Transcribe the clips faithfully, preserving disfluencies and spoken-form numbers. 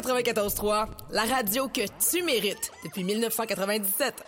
quatre-vingt-quatorze trois, la radio que tu mérites depuis dix-neuf cent quatre-vingt-dix-sept.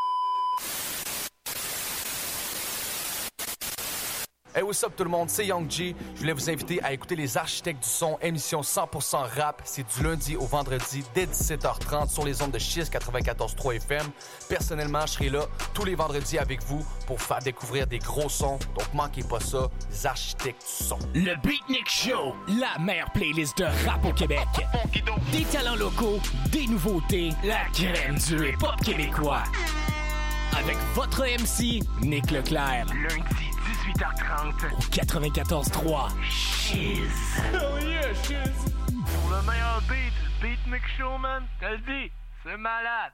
Hey, what's up tout le monde, c'est Young G. Je voulais vous inviter à écouter Les Architectes du Son, émission cent pour cent rap. C'est du lundi au vendredi dès dix-sept heures trente sur les ondes de Chiz quatre-vingt-quatorze trois F M. Personnellement, je serai là tous les vendredis avec vous pour faire découvrir des gros sons. Donc manquez pas ça, Les Architectes du Son. Le Beatnik Show, la meilleure playlist de rap au Québec. Des talents locaux, des nouveautés, la crème du hip-hop québécois. Avec votre M C, Nick Leclerc. Lundi, dix-huit heures trente. Au quatre-vingt-quatorze trois. Chiz. Oh yeah, Chiz. Pour le meilleur beat, le Beatnik Show, man. T'as le dit, c'est malade.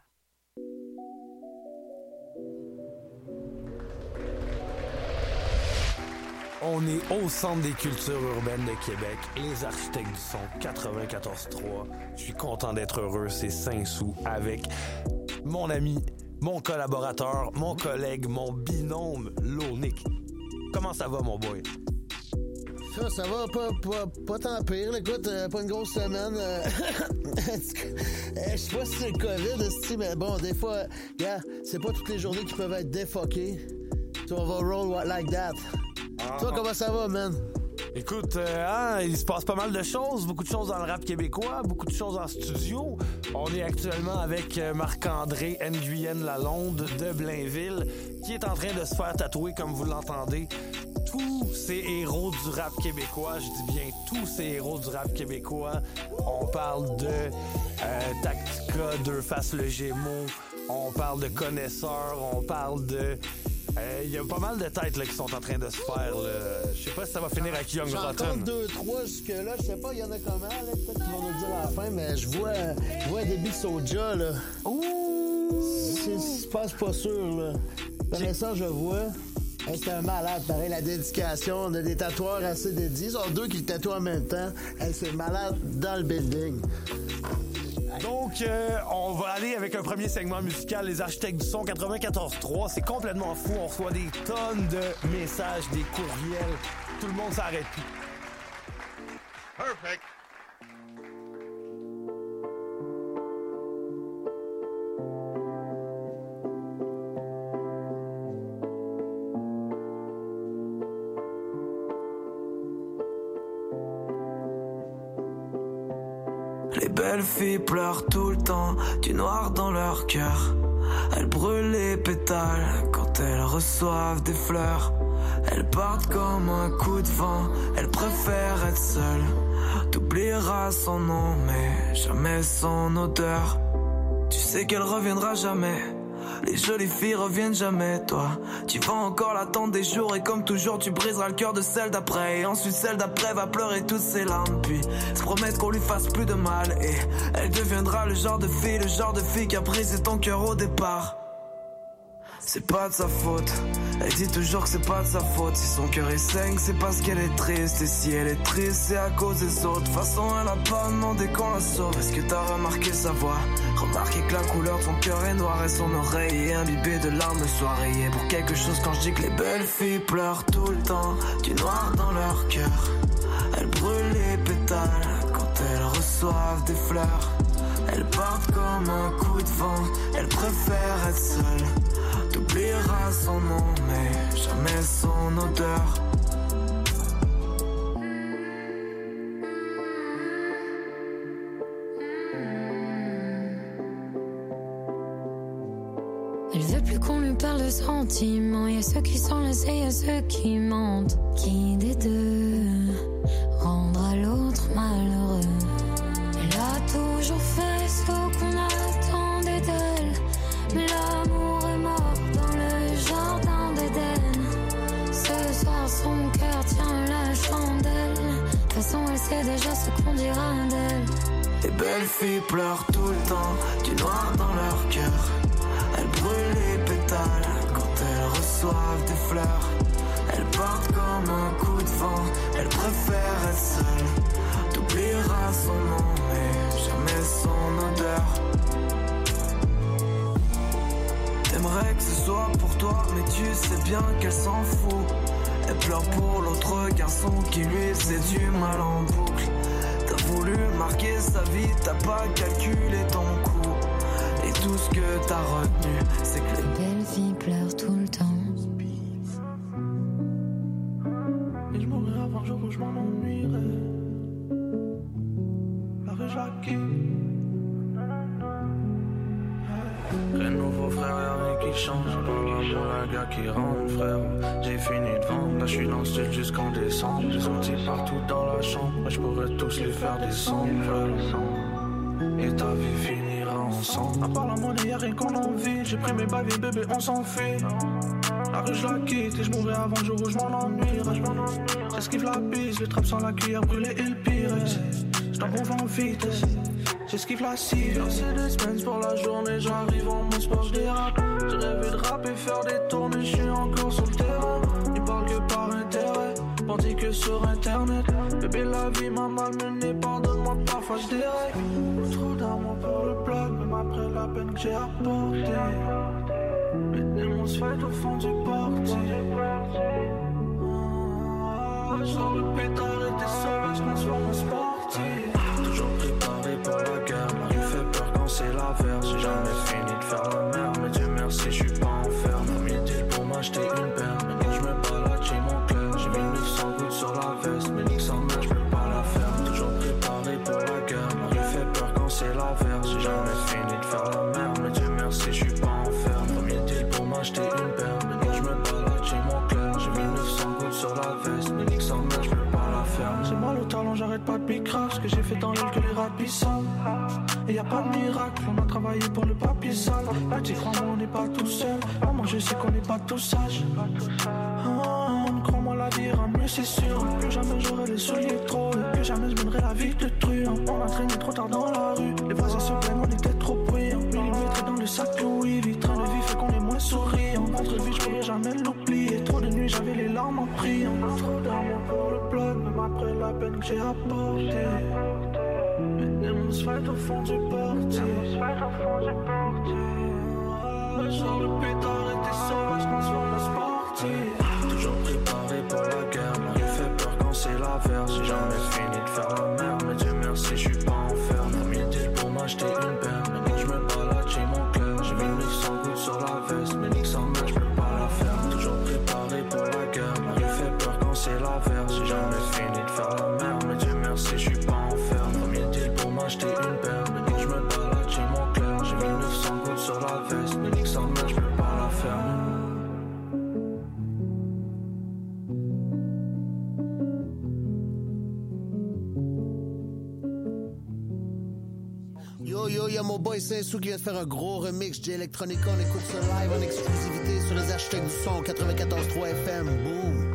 On est au Centre des cultures urbaines de Québec, les Architectes du Son quatre-vingt-quatorze trois. Je suis content d'être heureux, c'est Saint-Sou avec mon ami, mon collaborateur, mon collègue, mon binôme, Lonick. Comment ça va, mon boy? Ça, ça va pas, pas, pas tant pire. Écoute, euh, pas une grosse semaine. Euh... Je sais pas si c'est le COVID, mais bon, des fois, gars, c'est pas toutes les journées qui peuvent être défoquées. So, on va roll like that. Ah. Toi, comment ça va, man? Écoute, euh, hein, il se passe pas mal de choses, beaucoup de choses dans le rap québécois, beaucoup de choses en studio. On est actuellement avec Marc-André Nguyen Lalonde de Blainville, qui est en train de se faire tatouer, comme vous l'entendez, tous ces héros du rap québécois. Je dis bien tous ces héros du rap québécois. On parle de euh, Tactica, Deux Faces le Gémeaux, on parle de Connaisseurs, on parle de... Il euh, y a pas mal de têtes là, qui sont en train de se faire. Je sais pas si ça va finir avec Young Rotten. J'en compte deux, trois jusque-là. Je sais pas, il y en a comment. Là. Peut-être qu'ils vont nous dire à la fin, mais je vois, je vois des Big Soulja. Là. Ouh! Je pense pas sûr. Là. Connaissant, je vois. Hey, c'est un malade, pareil, la dédication. On a des tatoueurs assez dédiés. Ils sont deux qui le tatouent en même temps. Hey, c'est malade dans le building. Donc, euh, on va aller avec un premier segment musical, Les Architectes du Son quatre-vingt-quatorze trois. C'est complètement fou. On reçoit des tonnes de messages, des courriels. Tout le monde s'arrête plus. Perfect. Les belles filles pleurent tout le temps, du noir dans leur cœur. Elles brûlent les pétales quand elles reçoivent des fleurs. Elles partent comme un coup de vent, elles préfèrent être seules. T'oublieras son nom mais jamais son odeur. Tu sais qu'elle reviendra jamais. Les jolies filles reviennent jamais, toi. Tu vas encore l'attendre des jours et comme toujours tu briseras le cœur de celle d'après. Et ensuite celle d'après va pleurer toutes ses larmes. Puis se promettre qu'on lui fasse plus de mal. Et elle deviendra le genre de fille, le genre de fille qui a brisé ton cœur au départ. C'est pas de sa faute, elle dit toujours que c'est pas de sa faute. Si son cœur est saigne, c'est parce qu'elle est triste. Et si elle est triste, c'est à cause des autres. De toute façon, elle a pas demandé qu'on la sauve. Est-ce que t'as remarqué sa voix? Remarqué que la couleur de son cœur est noire et son oreille est imbibée de larmes soit rayée pour quelque chose quand je dis que les belles filles pleurent tout le temps, du noir dans leur cœur. Elles brûlent les pétales quand elles reçoivent des fleurs. Elles partent comme un coup de vent, elles préfèrent être seules. T'oublieras son nom mais jamais son odeur. Elle veut plus qu'on lui parle de sentiments. Y'a ceux qui sont laissés, y'a ceux qui mentent. Qui des deux rendra l'autre malheureux? Elle a toujours fait ce qu'on attendait d'elle. Mais l'amour est mort dans le jardin d'Éden. Ce soir son cœur tient la chandelle. De toute façon elle sait déjà ce qu'on dira d'elle. Les belles filles pleurent tout le temps, du noir dans leur cœur. Elles brûlent les pétales quand elles reçoivent des fleurs. Elles partent comme un coup de vent, elles préfèrent être seules. T'oublieras son nom mais jamais son odeur. T'aimerais que ce soit pour toi mais tu sais bien qu'elle s'en fout. Elle pleure pour l'autre garçon qui lui faisait du mal en boucle. Ta voulu marquer sa vie, t'as pas calculé ton coût. Et tout ce que t'as retenu, c'est que les belles filles pleurent tout le temps. Et je mourrai avant le jour où je m'en ennuierai. La rue je la quitte. Rien de nouveau frère, y'a rien qui change. Pour la gars qui rentre frère. J'ai fini de vendre, là j'suis dans le style jusqu'en décembre. Des outils partout dans la chambre, je pourrais tous les faire descendre. Et ta vie finira ensemble. À part la monnaie y'a rien qu'on envie. J'ai pris mes bagues bébé on s'en fait. La rue je la quitte et je mourrai avant le jour où je m'en ennuierai. J'esquive la bise, le trap sans la cuillère brûlée et le pire. J't'en move en vitesse. J'esquive la cible, c'est des semaines pour la journée. J'arrive en mode sport, j'dérape. J'ai rêvé de rap et faire des tournées. J'suis encore sur le terrain. Ils parlent que par intérêt, tandis que sur internet. Bébé la vie m'a malmené, pardonne-moi parfois j'dérègle. Trop d'amour pour le bloc, même après la peine que j'ai apportée. Les démons se fêtent au fond du portier. Je sors le pétard et tes sauvages transforment en sportif. Toujours préparé pour la guerre, ma rue fait peur quand c'est l'averse. J'ai jamais fini de faire la merde, mais Dieu merci, je suis pas enferme. Premier deal pour m'acheter une paire, maintenant je me balade chez mon club. J'ai mis neuf cents gouttes sur la veste, mais nique sa mère, je peux pas la faire. Toujours préparé pour la guerre, ma rue fait peur quand c'est l'averse. J'ai jamais fini de faire la merde, mais Dieu merci, je suis pas enferme. Premier deal pour m'acheter une paire, maintenant je me balade chez mon club. J'ai mis neuf cents gouttes sur la veste, mais nique sa mère, je peux pas la faire. C'est mal au talent, j'arrête pas de picrage. Ce que j'ai fait dans l'île que les rapis savent. Et y a pas de miracle, on a travaillé pour le papier sale. Petit crois-moi, on n'est pas tout seul. Oh, moi je sais qu'on n'est pas tous sages. Oh, crois-moi la vie ira mieux, c'est sûr. Plus jamais j'aurai les souliers trop. Plus jamais je mènerai la vie de truand. On a traîné trop tard dans la rue. Les voisins se plaignent, on était trop bruyants. Millimètres dans le sac Louis V. Train de vie fait qu'on est moins souriant. Entre vie, je pourrais jamais l'oublier. Trop de nuits, j'avais les larmes en priant. Trop d'amour pour le bloc, même après la peine que j'ai apportée. Les démons se fêtent au fond du portier. Je sors le pétard et tes sauvages transforment en sportif. Toujours préparé pour la guerre, ma rue fait peur quand c'est l'averse. J'ai jamais fini de faire la merde, mais Dieu merci, je suis pas enferme. Premier deal pour m'acheter une paire, maintenant je me balade chez mon club. J'ai mis neuf cents gouttes sur la veste, mais nique sa mère, je peux pas la faire. Toujours préparé pour la guerre, ma rue fait peur quand c'est l'averse. J'ai jamais fini de faire la merde, mais Dieu merci, je suis pas enferme. Premier deal pour m'acheter une paire, maintenant je me balade chez mon club. J'ai mis neuf cents gouttes sur la veste, mais nique sa mère, je peux pas la faire. Yo yo, y'a mon boy Saint-Sou qui vient de faire un gros remix d'Electronica. On écoute ça live en exclusivité sur les architectes du son quatre-vingt-quatorze trois F M. Boom!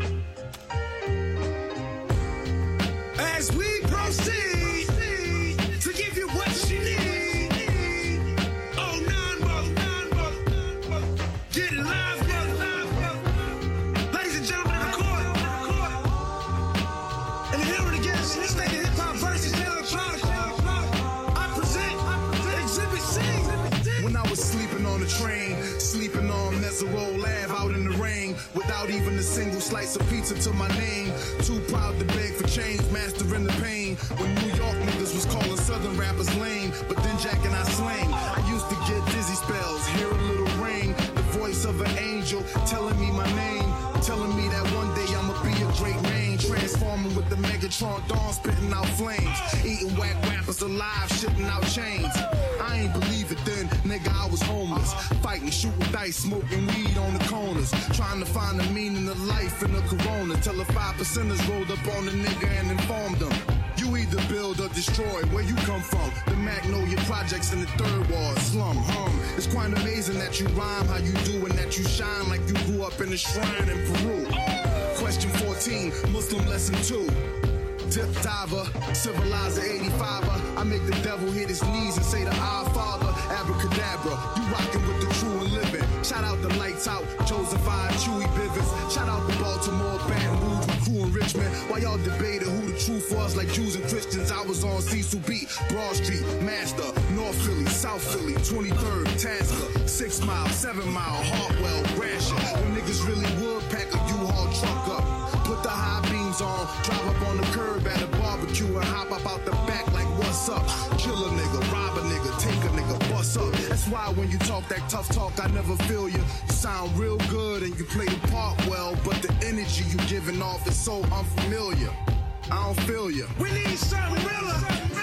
As we proceed to give you what you need. Oh, nine ball, nine ball. Get live, ball, live, ball. Ladies and gentlemen of the court. And here it again, this thing is hip hop versus electronic. I present Exhibit C. When I was sleeping on the train, sleeping on Mesereau Ave out in the rain, without even a single slice of pizza to my name. Too proud to beg for change, mastering the pain. When New York niggas was calling Southern rappers lame, but then Jack and I slang. I used to get dizzy spells, hear a little rain, the voice of an angel telling me my name, telling me that one day I'ma be a great man, transforming with the Megatron dawn, spitting out flames, eating whack rappers alive, shitting out chains. I ain't believe it then, nigga, I was homeless, fighting, shooting dice, smoking weed on the corners, trying to find the meaning of life in the corona, till the five percenters rolled up on the nigga and informed them. You either build or destroy, where you come from. The Magnolia Projects in the third ward, slum, hum. It's quite amazing that you rhyme how you do and that you shine like you grew up in a shrine in Peru. Question fourteen, Muslim lesson two. Dip diver, civilizer eighty-fiver. I make the devil hit his knees and say the Our Father, abracadabra. You rockin' with the true and living. Shout out the Lights Out, Joseph-I, Chewy Bivens. Shout out the Baltimore, Baton Rouge, my crew in Richmond. While y'all debated who the truth was, like Jews and Christians, I was on Cecil Beat, Broad Street, Master, North Philly, South Philly, twenty-third, Tasker, Six Mile, Seven Mile, Hartwell, Gratiot. When niggas really would pack a U-Haul truck up. Put the high beams on, drive up on the curb at a barbecue and hop up out the back bust up. Kill a nigga, rob a nigga, take a nigga, bust up. That's why when you talk that tough talk, I never feel you. You sound real good and you play the part well, but the energy you giving off is so unfamiliar. I don't feel you. We need something realer.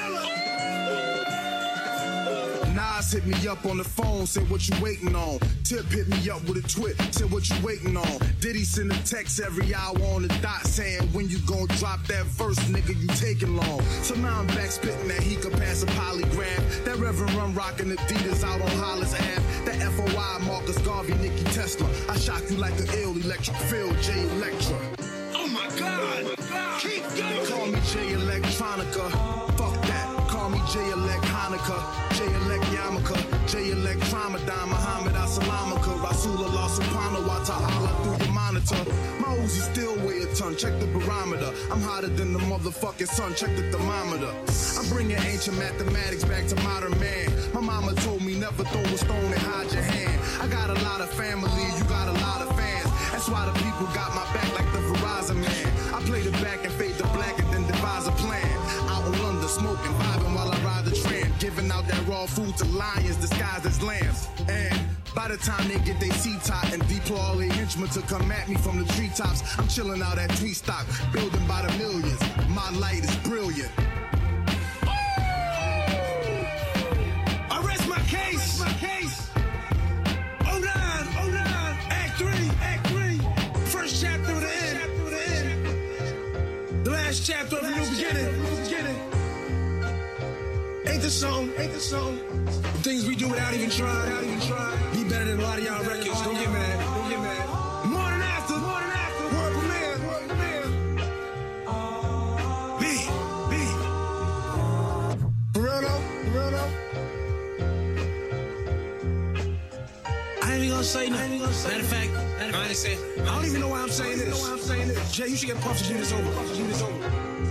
Nas hit me up on the phone, said what you waiting on. Tip hit me up with a twit, said what you waiting on. Diddy send a text every hour on the dot saying when you gon' drop that verse, nigga, you taking long. So now I'm back spitting that he could pass a polygraph. That Reverend Run rockin' Adidas out on Hollis Ave. That F O I Marcus Garvey, Nikki Tesla. I shock you like an ill electric field, J Electra. Oh my God! Keep going! Call me J Electronica. Fuck that. Call me J Elect Hanukkah. J Elect Yamaka. J Elect Tramadan. Muhammad Asalamaka. Rasulullah Subhanahu wa Ta'ala through your monitor. My Uzi still weigh a ton. Check the barometer. I'm hotter than the motherfucking sun. Check the thermometer. I'm bringing ancient mathematics back to modern man. My mama told me never throw a stone and hide your hand. I got a lot of family. You got a lot of fans. That's why the people got my back like the Verizon man. I play the back and fade the black and then devise a plan. Out in London, smoking, vibing while I ride the tram. Giving out that raw food to lions disguised as lambs. And by the time they get their seat-top and deploy all their henchmen to come at me from the treetops, I'm chilling out at Tweet Stock, building by the millions. My light is brilliant. Arrest my case! My case! oh nine, oh nine, Act three, Act three. First chapter of the end. Chapter of the end. The last chapter of the new beginning. New beginning. Ain't the song, ain't the song. Things we do without even trying, without even trying. Be better than a lot of y'all records. Don't get mad, don't get mad. More than after, more than after. Word premiere, word premiere. Me, me. For real though, for real though. I ain't even gonna say nothing. Matter of fact, matter of fact, say, I don't even know why I'm saying this. Why I'm saying this. Jay, you should get Puff to do this over. Puff to do this over.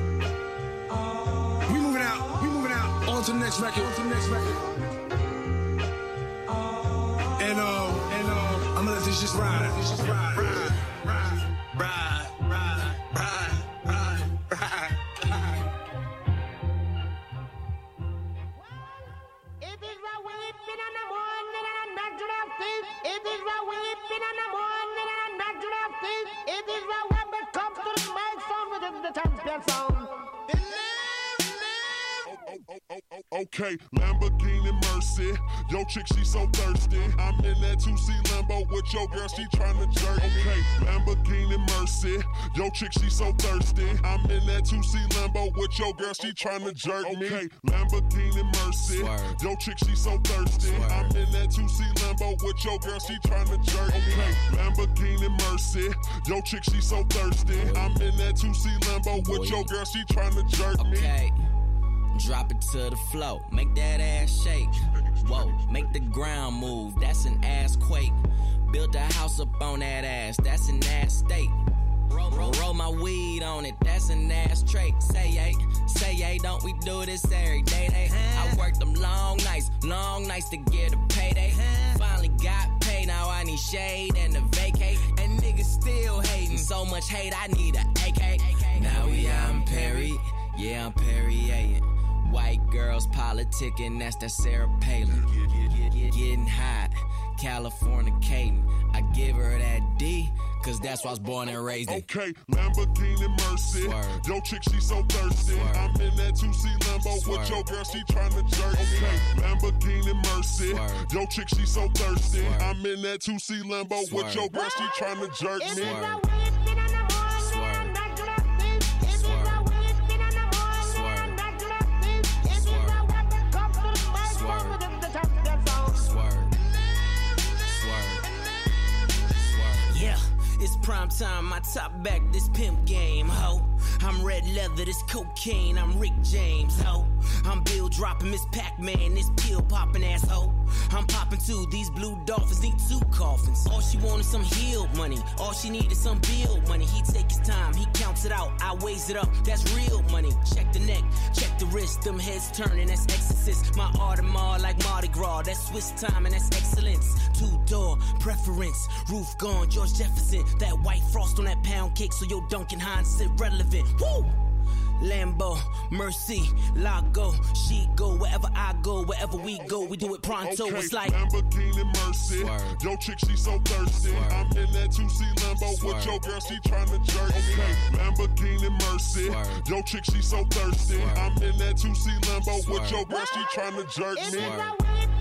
We moving out. We moving out. On to the next record. On to the next record. And uh, and uh, I'm gonna let this just ride. This just ride. Ride. Ride. Ride. Ride. Ride. Ride. Ride. It is the weeping in the morning and a natural thief. It is the weeping in the morning and a natural thief. It is the when it comes to the mic sound within the champion sound. Okay, Lamborghini Mercy. Yo, chick, she so thirsty. I'm in that two C Lambo with your girl, she tryna jerk. Okay, Lamborghini Mercy. Yo, chick, she so thirsty. I'm in that two C Lambo with your girl, she tryna jerk me. Okay, Lamborghini Mercy. Yo, chick, she so thirsty. I'm in that two C Lambo with your girl, she tryna jerk. Okay, Lamborghini Mercy. Yo, chick, she so thirsty. I'm in that two C Lambo with your girl, she tryna jerk me. Okay. Drop it to the floor, make that ass shake. Whoa, make the ground move, that's an ass quake. Build a house up on that ass, that's an ass state. Roll, roll, roll my weed on it, that's an ass trait. Say yay, say yay, don't we do this every day? They, I worked them long nights, long nights to get a payday. Finally got paid, now I need shade and a vacate. And niggas still hating, so much hate, I need a A K. Now we out in Perry, yeah, I'm Perrier. White girls politicking, that's that Sarah Palin. Getting hot, Californicating. I give her that D, cause that's why I was born and raised in. Okay, Lamborghini Mercy. Swerve. Yo, chick, she so thirsty. Swerve. I'm in that two C Lambo Swerve. With your girl, she tryna jerk. Okay, Lamborghini Mercy. Swerve. Yo, chick, she so thirsty. Swerve. I'm in that two C Lambo Swerve. With your girl, she tryna jerk me. Swerve. It's prime time, my top back, this pimp game, ho. I'm red leather, this cocaine, I'm Rick James, ho. I'm Bill dropping Miss Pac-Man, this pill popping asshole. I'm popping too, these blue dolphins need two coffins. All she wanted some healed money, all she needed some bill money. He take his time, he counts it out, I weighs it up, that's real money. Check the neck, check the wrist, them heads turning, that's exorcist. My Audemars like Mardi Gras, that's Swiss time and that's excellence. Two-door preference, roof gone, George Jefferson. That white frost on that pound cake, so your Duncan Hines is irrelevant. Woo! Lambo, Mercy, Lago, she go wherever I go, wherever we go, we do it pronto. Okay, It's like Lamborghini Mercy. Swerve. Yo, chick, she so thirsty. Swerve. I'm in that two C Lambo Swerve. with your girl, she tryna jerk. Okay, Lamborghini Mercy. Swerve. Yo, chick, she so thirsty. Swerve. I'm in that two C Lambo Swerve. with your girl, she tryna jerk me. Swerve.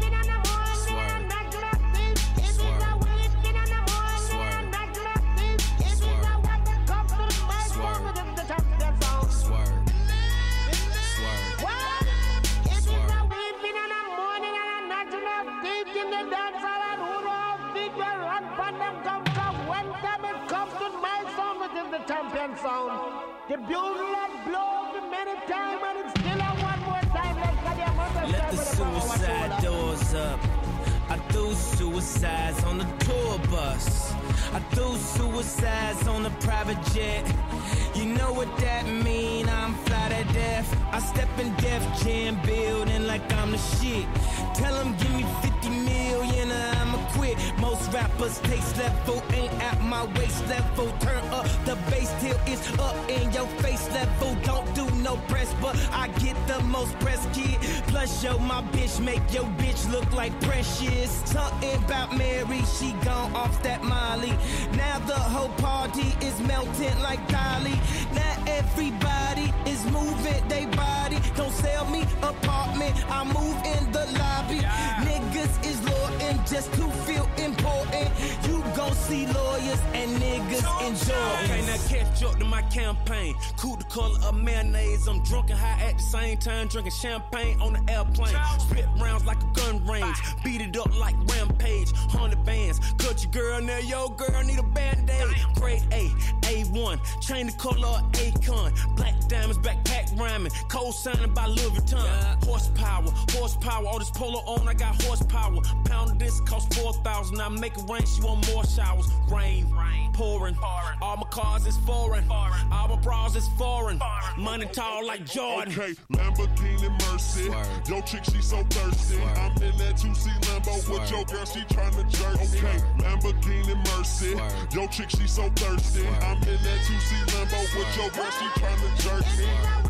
Champion sound. The bugle that blows many times and it's still a one more time. Like let the suicide doors up. I threw suicides on the tour bus. I threw suicides on the private jet. You know what that mean? I'm fly to death. I step in Def Jam building like I'm the shit. Tell them give me fifty million or I'ma quit. Most rappers taste level ain't at my waist level. Turn up the bass till it's up in your face level. Don't do no press, but I get the most press, kid. Plus, yo, my bitch make your bitch look like Precious. Something about Mary, she gone off that Molly. Now the whole party is melting like Dolly. Now everybody is moving they body. Don't sell me apartment, I move in the lobby. Yeah. Niggas is loyal just to feel important. You gon' see lawyers and niggas enjoy. Okay, now catch up to my campaign. Cool the color of mayonnaise. I'm drunk and high at the same time, drinking champagne on the airplane. Spit rounds like a gun range. Beat it up like Rampage. Hundred bands. Cut your girl now, yo girl need a band-aid. Grade A, A one. Chain the color of Akon. Black diamonds, backpack rhyming. Cold signing by Louis Vuitton. Yeah. Horsepower, horsepower. All this polo on, I got horsepower. Pound of this cost four thousand. I make it rain, she want more showers. Rain, rain. Pouring. Pouring. All my cars is foreign. foreign. All my bras is foreign. foreign. Money tall like Jordan. Okay, Lamborghini Mercy. Swerve. Yo, chick, she so thirsty. Swerve. I'm in that two C Lambo Swerve. With your girl, she tryna jerk. Okay, Lamborghini Mercy. Swerve. Yo, chick, she so thirsty. Swerve. I'm in that two C Lambo Swerve. With your girl, she tryna jerk me.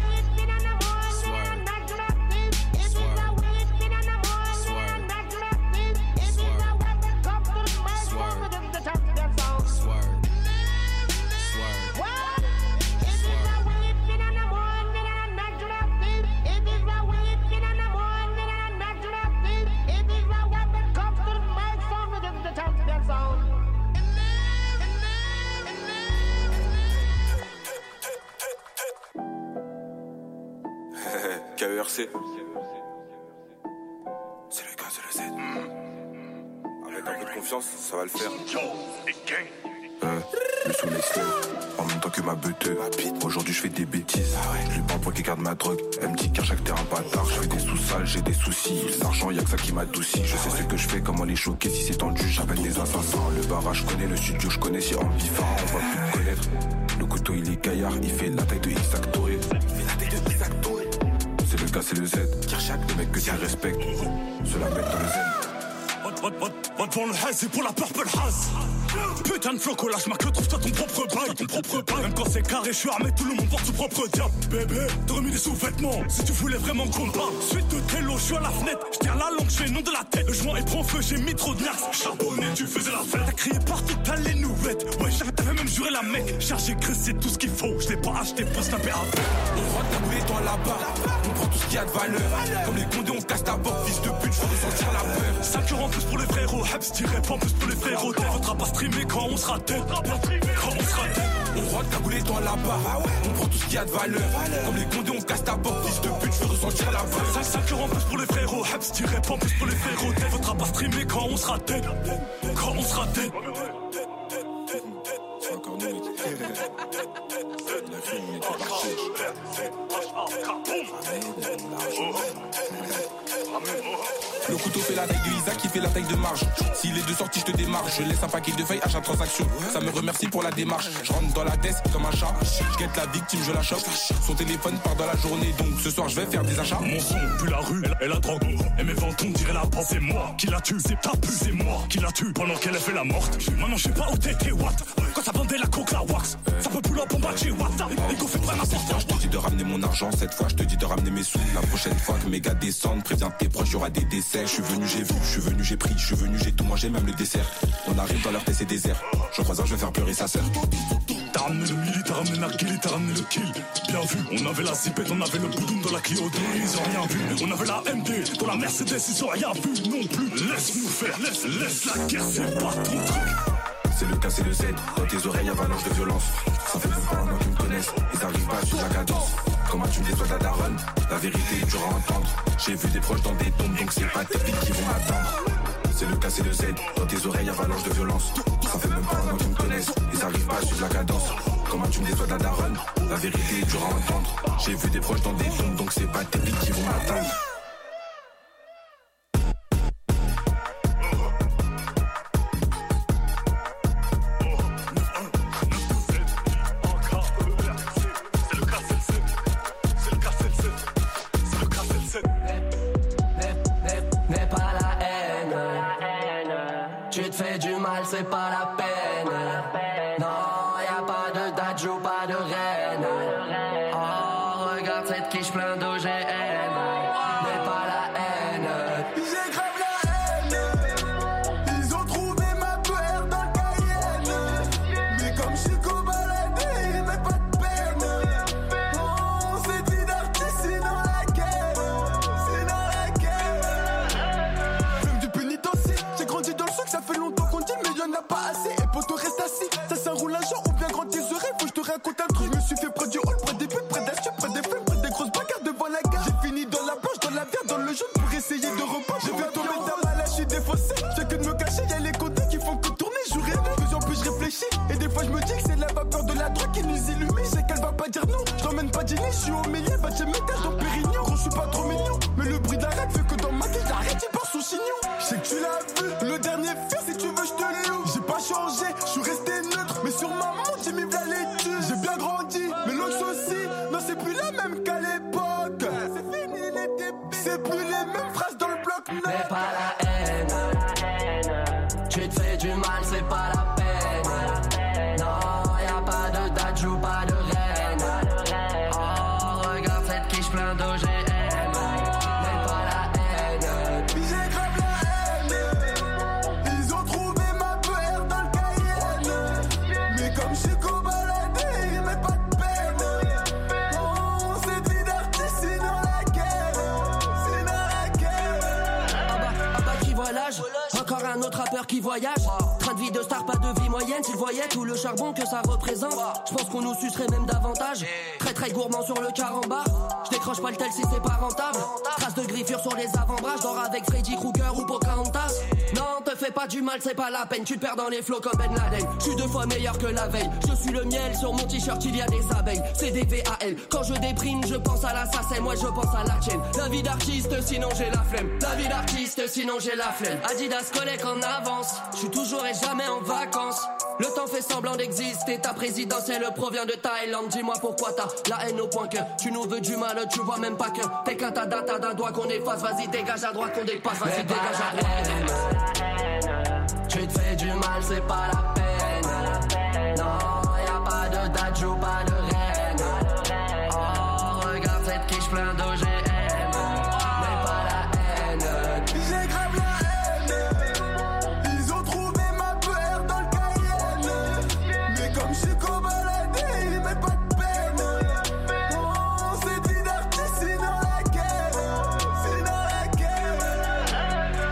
K E R C. C'est le K, c'est le Z. Mmh. Avec un peu de confiance, ça va le faire. Euh, le sous l'extérieur, en même temps que ma beuteuse. Aujourd'hui je fais des bêtises. Je lui parle pour qu'il garde ma drogue. Elle me dit qu'à chaque terrain bâtard. Je fais des sous-sales, j'ai des soucis. L'argent y'a que ça qui m'adoucit. Je sais ce que je fais, comment les choquer. Si c'est tendu, j'appelle des assassins. Le barrage je connais, le studio je connais. Si ambifa, on va plus me connaître. Le couteau il est gaillard, il fait la taille de X-Actoré. Il fait la taille de X-Actoré. C'est le K, c'est le Z. Le mec que tu respectes, cela met dans le zen. Va devant le haze et pour la purple haze. Putain de floco, lâche ma queue, trouve-toi ton propre bail. Ton propre bail. Même quand c'est carré, je suis armé, tout le monde porte son propre diable. Bébé, t'as remis des sous-vêtements. Si tu voulais vraiment qu'on parle, suite de télo, je suis à la fenêtre. Je tiens la langue, j'ai le nom de la tête. Le joint est prend feu, j'ai mis trop de nax. Charbonné, tu faisais la fête. T'as crié partout, t'as les nouvelles. Ouais, t'avais même juré la mec. Chargé cru, c'est tout ce qu'il faut. Je l'ai pas acheté pour snapper avec. On rentre ta boulée dans la barre. On prend tout ce qu'il y a de valeur. Comme les condés, on casse ta porte, fils de pute, je veux ressentir la peur. cinq euros en plus pour les frérots. Hebs tiré pas en plus pour les frérots. T'es votre pas streamer quand on sera dead. Quand on sera dead. On rentre cagoulé dans la barre. On prend tout ce qu'il y a de valeur. Comme les condés, on casse ta porte, fils de pute, je veux ressentir la peur. cinq euros en plus pour les frérots. Hebs tiré pas en plus pour les frérots. T'es votre pas streamer quand on sera dead. Quand on sera dead. C'est encore nous. La fille, on était parti. Le couteau fait la taille de Isaac, qui fait la taille de marge. S'il est de sortie, je te démarche. Je laisse un paquet de feuilles à chaque transaction. Ça me remercie pour la démarche. Je rentre dans la tête comme un chat. Je guette la victime, je la chope. Son téléphone part dans la journée, donc ce soir je vais faire des achats. Mon son pue la rue, elle, elle a drogue. Et mes ventes, on dirait la porte. C'est moi qui la tue, c'est ta pu, c'est moi qui la tue. Pendant qu'elle a fait la morte. Maintenant je sais pas où t'es, what. Quand ça vendait la coke, la wax. Ça peut pull up en bas chez Watt. Et qu'on fait pas n'importe quoi. Je te dis de ramener mon mon argent. Cette fois je te dis de ramener mes sous. La prochaine fois que mes gars descendent, préviens tes proches, y'aura des décès. Je suis venu, j'ai vu, je suis venu, j'ai pris, je suis venu, j'ai tout mangé, même le dessert. On arrive dans leur tête, c'est désert. J'en croise un, je vais faire pleurer sa sœur. T'as ramené le milli, t'as ramené Narguili, t'as ramené le kill. Bien vu, on avait la zipette, on avait le boudoum dans la Clio deux, ils ont rien vu. On avait la M D dans la Mercedes, ils ont rien vu non plus. Laisse-nous faire, laisse, laisse la guerre, c'est pas ton truc. C'est le K, c'est le Z, dans tes oreilles avalanche de violence. Ça fait même pas un an qu'ils me connaissent, ils arrivent pas sur la cadence. Comment tu me déçois de la daronne, la vérité est dure à entendre. J'ai vu des proches dans des tombes, donc c'est pas tes filles qui vont m'attendre. C'est le K, c'est le Z, dans tes oreilles avalanche de violence. Ça fait même pas un an qu'ils me connaissent, ils arrivent pas à suivre la cadence. Comment tu me déçois de la daronne, la vérité est dure à entendre. J'ai vu des proches dans des tombes, donc c'est pas tes filles qui vont m'attendre. C'est pas la peine. Non, y'a pas de Dajou, pas de reine. Oh, regarde cette quiche plein d'O G M. N'est pas la haine. J'ai grave la haine. Ils ont trouvé ma peur dans le Cayenne. Mais comme je suis cobaladé, ils mettent pas de peine. Oh, c'est dit d'artiste, c'est dans la guerre. C'est dans la guerre. Même du pénitencier, j'ai grandi dans le souk, ça fait longtemps qu'on dit, mais y'en a pas assez. Et pour te rester assis, ça s'enroule un jour ou bien grand tes oreilles. Faut que je te raconte un truc. Je me suis fait près du hall, près des putes, près d'un stup, près des flammes, près des grosses bagarres devant la gare. J'ai fini dans la blanche, dans la bière, dans le jaune pour essayer de repas. J'ai vu tomber ta mal, là je suis défaussé. J'ai que de me cacher, y'a les côtés qui font que tourner. Jour et nuit, plus en plus je réfléchis. Et des fois je me dis que c'est la vapeur de la drogue qui nous illumine. C'est qu'elle va pas dire non. Je t'emmène pas dîner, je suis au milieu, bah j'ai mes tâches dans Pérignon. Gros, je suis pas trop mignon, mais le bruit d'arrête fait que dans ma tête, j'arrête, il part sous chignon. Je sais que tu l'as vu, le dernier film, si tu veux, je te loue. J'ai pas changé, je suis resté neutre, mais sur ma montre, j'ai mis v'là les tues. J'ai bien grandi, mais l'autre aussi, non, c'est plus la même qu'à l'époque. C'est fini les débuts, c'est plus les mêmes phrases dans le bloc. N'est pas la haine. Tu te fais du mal, c'est pas la peine. Non, y'a pas de Dajou, pas de reine. Oh, regarde cette quiche plein d'O G M. N'est pas la haine. J'ai grave la haine. Ils ont trouvé ma peur dans le Cayenne. Mais comme je suis cobaladé, ils mettent pas de peine. Oh, c'est dit d'artiste, c'est dans la guerre. C'est dans la guerre. Ah bah, ah bah qui voit l'âge. Encore un autre rappeur qui voyage. Train de vie de star, pas de vie moyenne. S'il voyait tout le charbon que ça représente, je pense qu'on nous sucerait même davantage. Très très gourmand sur le carambar. Je décroche pas le tel si c'est pas rentable. Traces de griffures sur les avant-bras. Je dors avec Freddy Krueger ou Pocahontas. Non, te fais pas du mal, c'est pas la peine. Tu te perds dans les flots comme Ben Laden. Je suis deux fois meilleur que la veille. Je suis le miel, sur mon t-shirt il y a des abeilles. C'est des V A L. Quand je déprime, je pense à l'assassin. Moi je pense à la tienne. La vie d'artiste, sinon j'ai la flemme. La vie d'artiste, sinon j'ai la flemme. Adidas collègue en avance. Je suis toujours et jamais en vacances. Le temps fait semblant d'exister. Ta présidentielle provient de Thaïlande. Dis-moi pourquoi t'as la haine au point que tu nous veux du mal. Tu vois même pas que t'es qu'un tas data d'un doigt qu'on efface. Vas-y dégage à droite qu'on dépasse. Vas-y dégage à droite. Tu te fais du mal, c'est pas la peine. Non, y'a pas de Dajou, pas de reine. Oh, regarde cette quiche plein d'O G M. Mais pas la haine. J'ai grave la haine. Ils ont trouvé ma peur dans le Cayenne. Mais comme je suis cobaladé, ils mettent pas de peine. Oh, c'est dit d'artiste, c'est dans la guerre. C'est dans la guerre.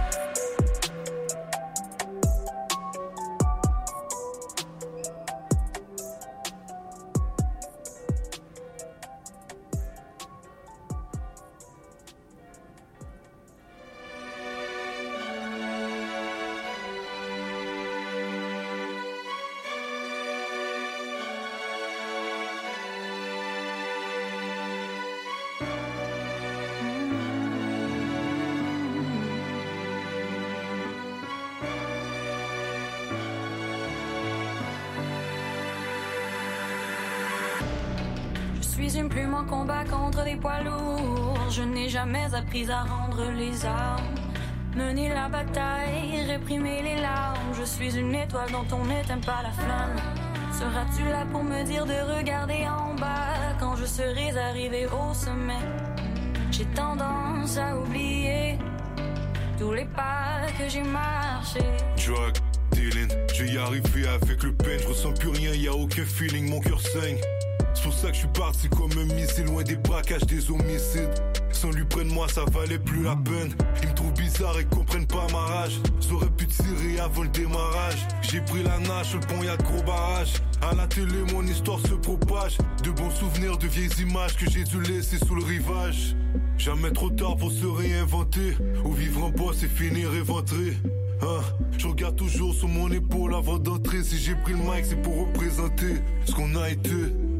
Je suis une plume en combat contre des poids lourds. Je n'ai jamais appris à rendre les armes. Mener la bataille, réprimer les larmes. Je suis une étoile dont on n'éteint pas la flamme. Seras-tu là pour me dire de regarder en bas quand je serai arrivé au sommet? J'ai tendance à oublier tous les pas que j'ai marchés. Drug dealing, je y arrivé avec le pen. Je ressens plus rien, y a aucun feeling, mon cœur saigne. C'est pour ça que je suis parti comme un missile, loin des braquages, des homicides. Sans lui près de moi, ça valait plus la peine. Ils me trouvent bizarre et comprennent pas ma rage. J'aurais pu tirer avant le démarrage. J'ai pris la nage, sur le pont y'a de gros barrages. À la télé, mon histoire se propage. De bons souvenirs, de vieilles images que j'ai dû laisser sous le rivage. Jamais trop tard pour se réinventer. Ou vivre en bois, c'est finir éventré. Hein, je regarde toujours sur mon épaule avant d'entrer. Si j'ai pris le mic, c'est pour représenter ce qu'on a été.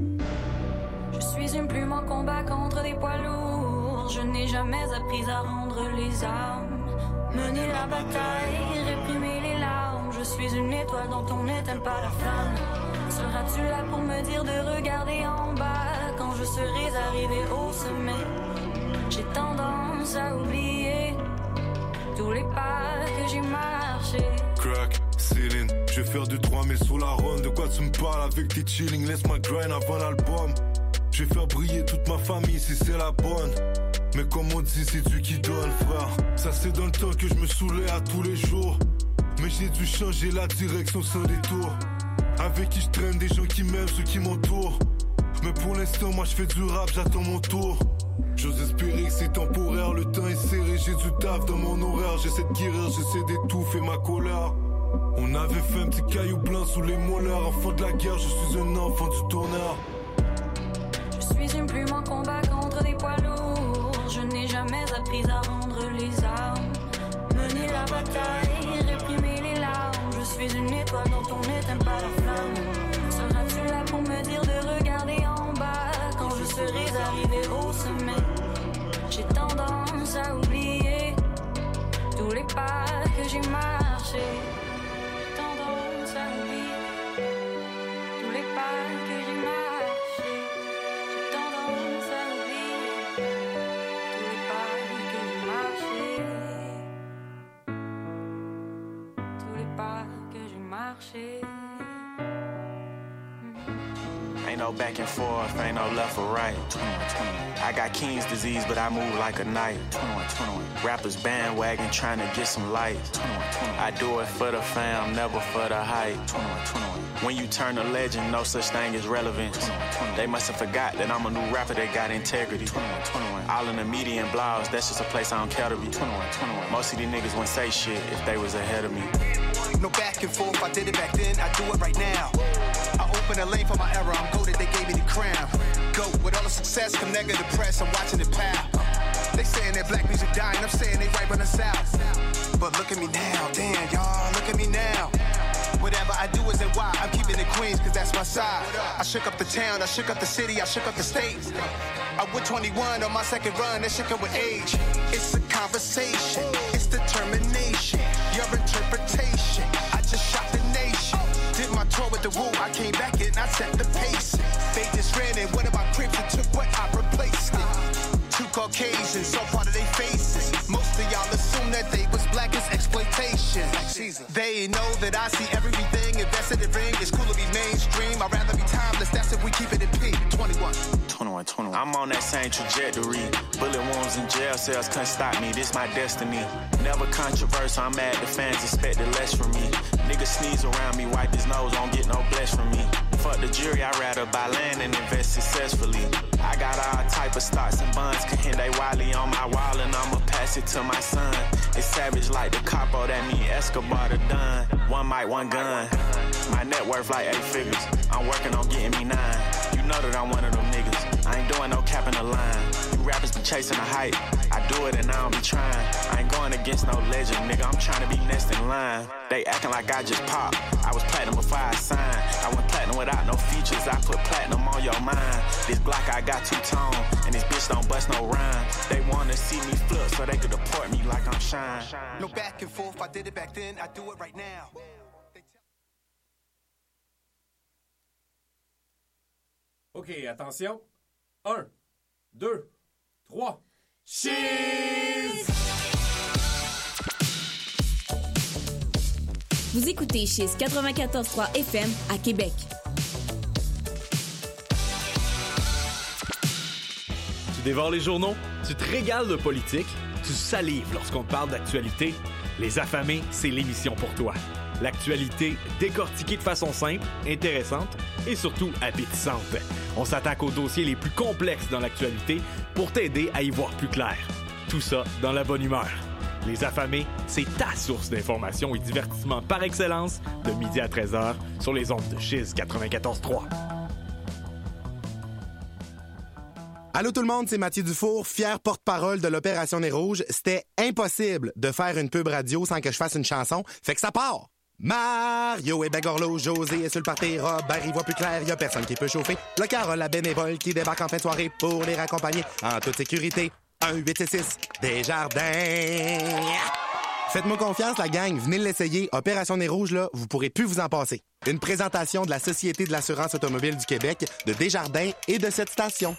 Je suis une plume en combat contre des poids lourds. Je n'ai jamais appris à rendre les armes. Mener la bataille, réprimer les larmes. Je suis une étoile dont on n'éteint pas la flamme. Seras-tu là pour me dire de regarder en bas quand je serai arrivé au sommet? J'ai tendance à oublier tous les pas que j'ai marchés. Crack, ceiling, je vais faire deux trois mille sur la ronde. De quoi tu me parles avec tes chilling? Laisse-moi grind avant l'album. Je vais faire briller toute ma famille si c'est la bonne. Mais comme on dit, c'est Dieu qui donne, frère. Ça c'est dans le temps que je me saoulais à tous les jours. Mais j'ai dû changer la direction sans détour. Avec qui je traîne, des gens qui m'aiment, ceux qui m'entourent. Mais pour l'instant, moi je fais du rap, j'attends mon tour. J'ose espérer que c'est temporaire, le temps est serré. J'ai du taf dans mon horaire, j'essaie de guérir, j'essaie d'étouffer ma colère. On avait fait un petit caillou blanc sous les molaires. Enfant de la guerre, je suis un enfant du tonnerre. Je suis une plume en combat contre des poids lourds. Je n'ai jamais appris à rendre les armes. Mener la bataille, réprimer les larmes. Je suis une étoile dont on n'éteint pas la flamme. Seras-tu là pour me dire de regarder en bas quand je serai arrivé au sommet? J'ai tendance à oublier tous les pas que j'ai marchés. J'ai tendance à oublier tous les pas que j'ai marchés. Ain't no back and forth, ain't no left or right. I got King's disease, but I move like a knight. Rappers bandwagon trying to get some light. I do it for the fam, never for the hype. When you turn a legend, no such thing as relevance. They must have forgot that I'm a new rapper that got integrity. All in the media and blogs, that's just a place I don't care to be. Most of these niggas wouldn't say shit if they was ahead of me. No back and forth, I did it back then, I do it right now. I open a lane for my era, I'm goated, they gave me the crown. Go with all the success, come negative press, I'm watching it pow. They saying that black music dying, I'm saying they right on the south. But look at me now, damn y'all, look at me now. Whatever I do isn't why, I'm keeping it Queens cause that's my side. I shook up the town, I shook up the city, I shook up the state. I went twenty-one on my second run, that shit come with age. It's a conversation, it's determination, your interpretation. I just shot the nation. Did my tour with the Woo, I came back and I set the pace. They just ran in one of my cribs and took what I replaced it. Two Caucasians, so part of their faces. Most of y'all assume that they was black as exploitation. They know that I see everything invested in ring. It's cool to be mainstream, I'd rather be timeless, that's if we keep it in P. twenty-one. twenty-one, twenty-one. I'm on that same trajectory. Bullet wounds in jail cells couldn't stop me, this my destiny. Never controversial, I'm mad the fans expected less from me. Niggas sneeze around me, wipe his nose, won't get no bless from me. Fuck the jury, I'd rather buy land and invest successfully. I got all type of stocks and bonds, Kahinde Wiley on my wall and I'ma pass it to my son. It's savage like the capo, that mean Escobar the Don. One mic, one gun. My net worth like eight figures. I'm working on getting me nine. You know that I'm one of them niggas. I ain't doing no cap in the line. You rappers be chasing the hype. I do it and I don't be trying. I ain't going against no legend, nigga. I'm trying to be next in line. They acting like I just popped. I was platinum before I signed. I went platinum without no features. I put platinum on your mind. This Glock I got two-tone, and this bitch don't bust no rhyme. They wanna see me flip so they could deport me like I'm Shine. No back and forth, I did it back then, I do it right now. OK, attention. Un, deux, trois. Cheese! Vous écoutez Cheese quatre-vingt-quatorze point trois F M à Québec. dévores les journaux? Tu te régales de politique? Tu salives lorsqu'on te parle d'actualité? Les Affamés, c'est l'émission pour toi. L'actualité décortiquée de façon simple, intéressante et surtout appétissante. On s'attaque aux dossiers les plus complexes dans l'actualité pour t'aider à y voir plus clair. Tout ça dans la bonne humeur. Les Affamés, c'est ta source d'information et divertissement par excellence de midi à treize heures sur les ondes de Chiz quatre-vingt-quatorze trois. Allô tout le monde, c'est Mathieu Dufour, fier porte-parole de l'Opération Nez Rouge. C'était impossible de faire une pub radio sans que je fasse une chanson, fait que ça part! Mario et Begorlo, José est sur le party, Robert y voit plus clair, y a personne qui peut chauffer. Le Carole, la bénévole qui débarque en fin de soirée pour les raccompagner en toute sécurité. un huit six six Desjardins. Faites-moi confiance, la gang. Venez l'essayer. Opération Nez Rouge, là, vous pourrez plus vous en passer. Une présentation de la Société de l'assurance automobile du Québec, de Desjardins et de cette station.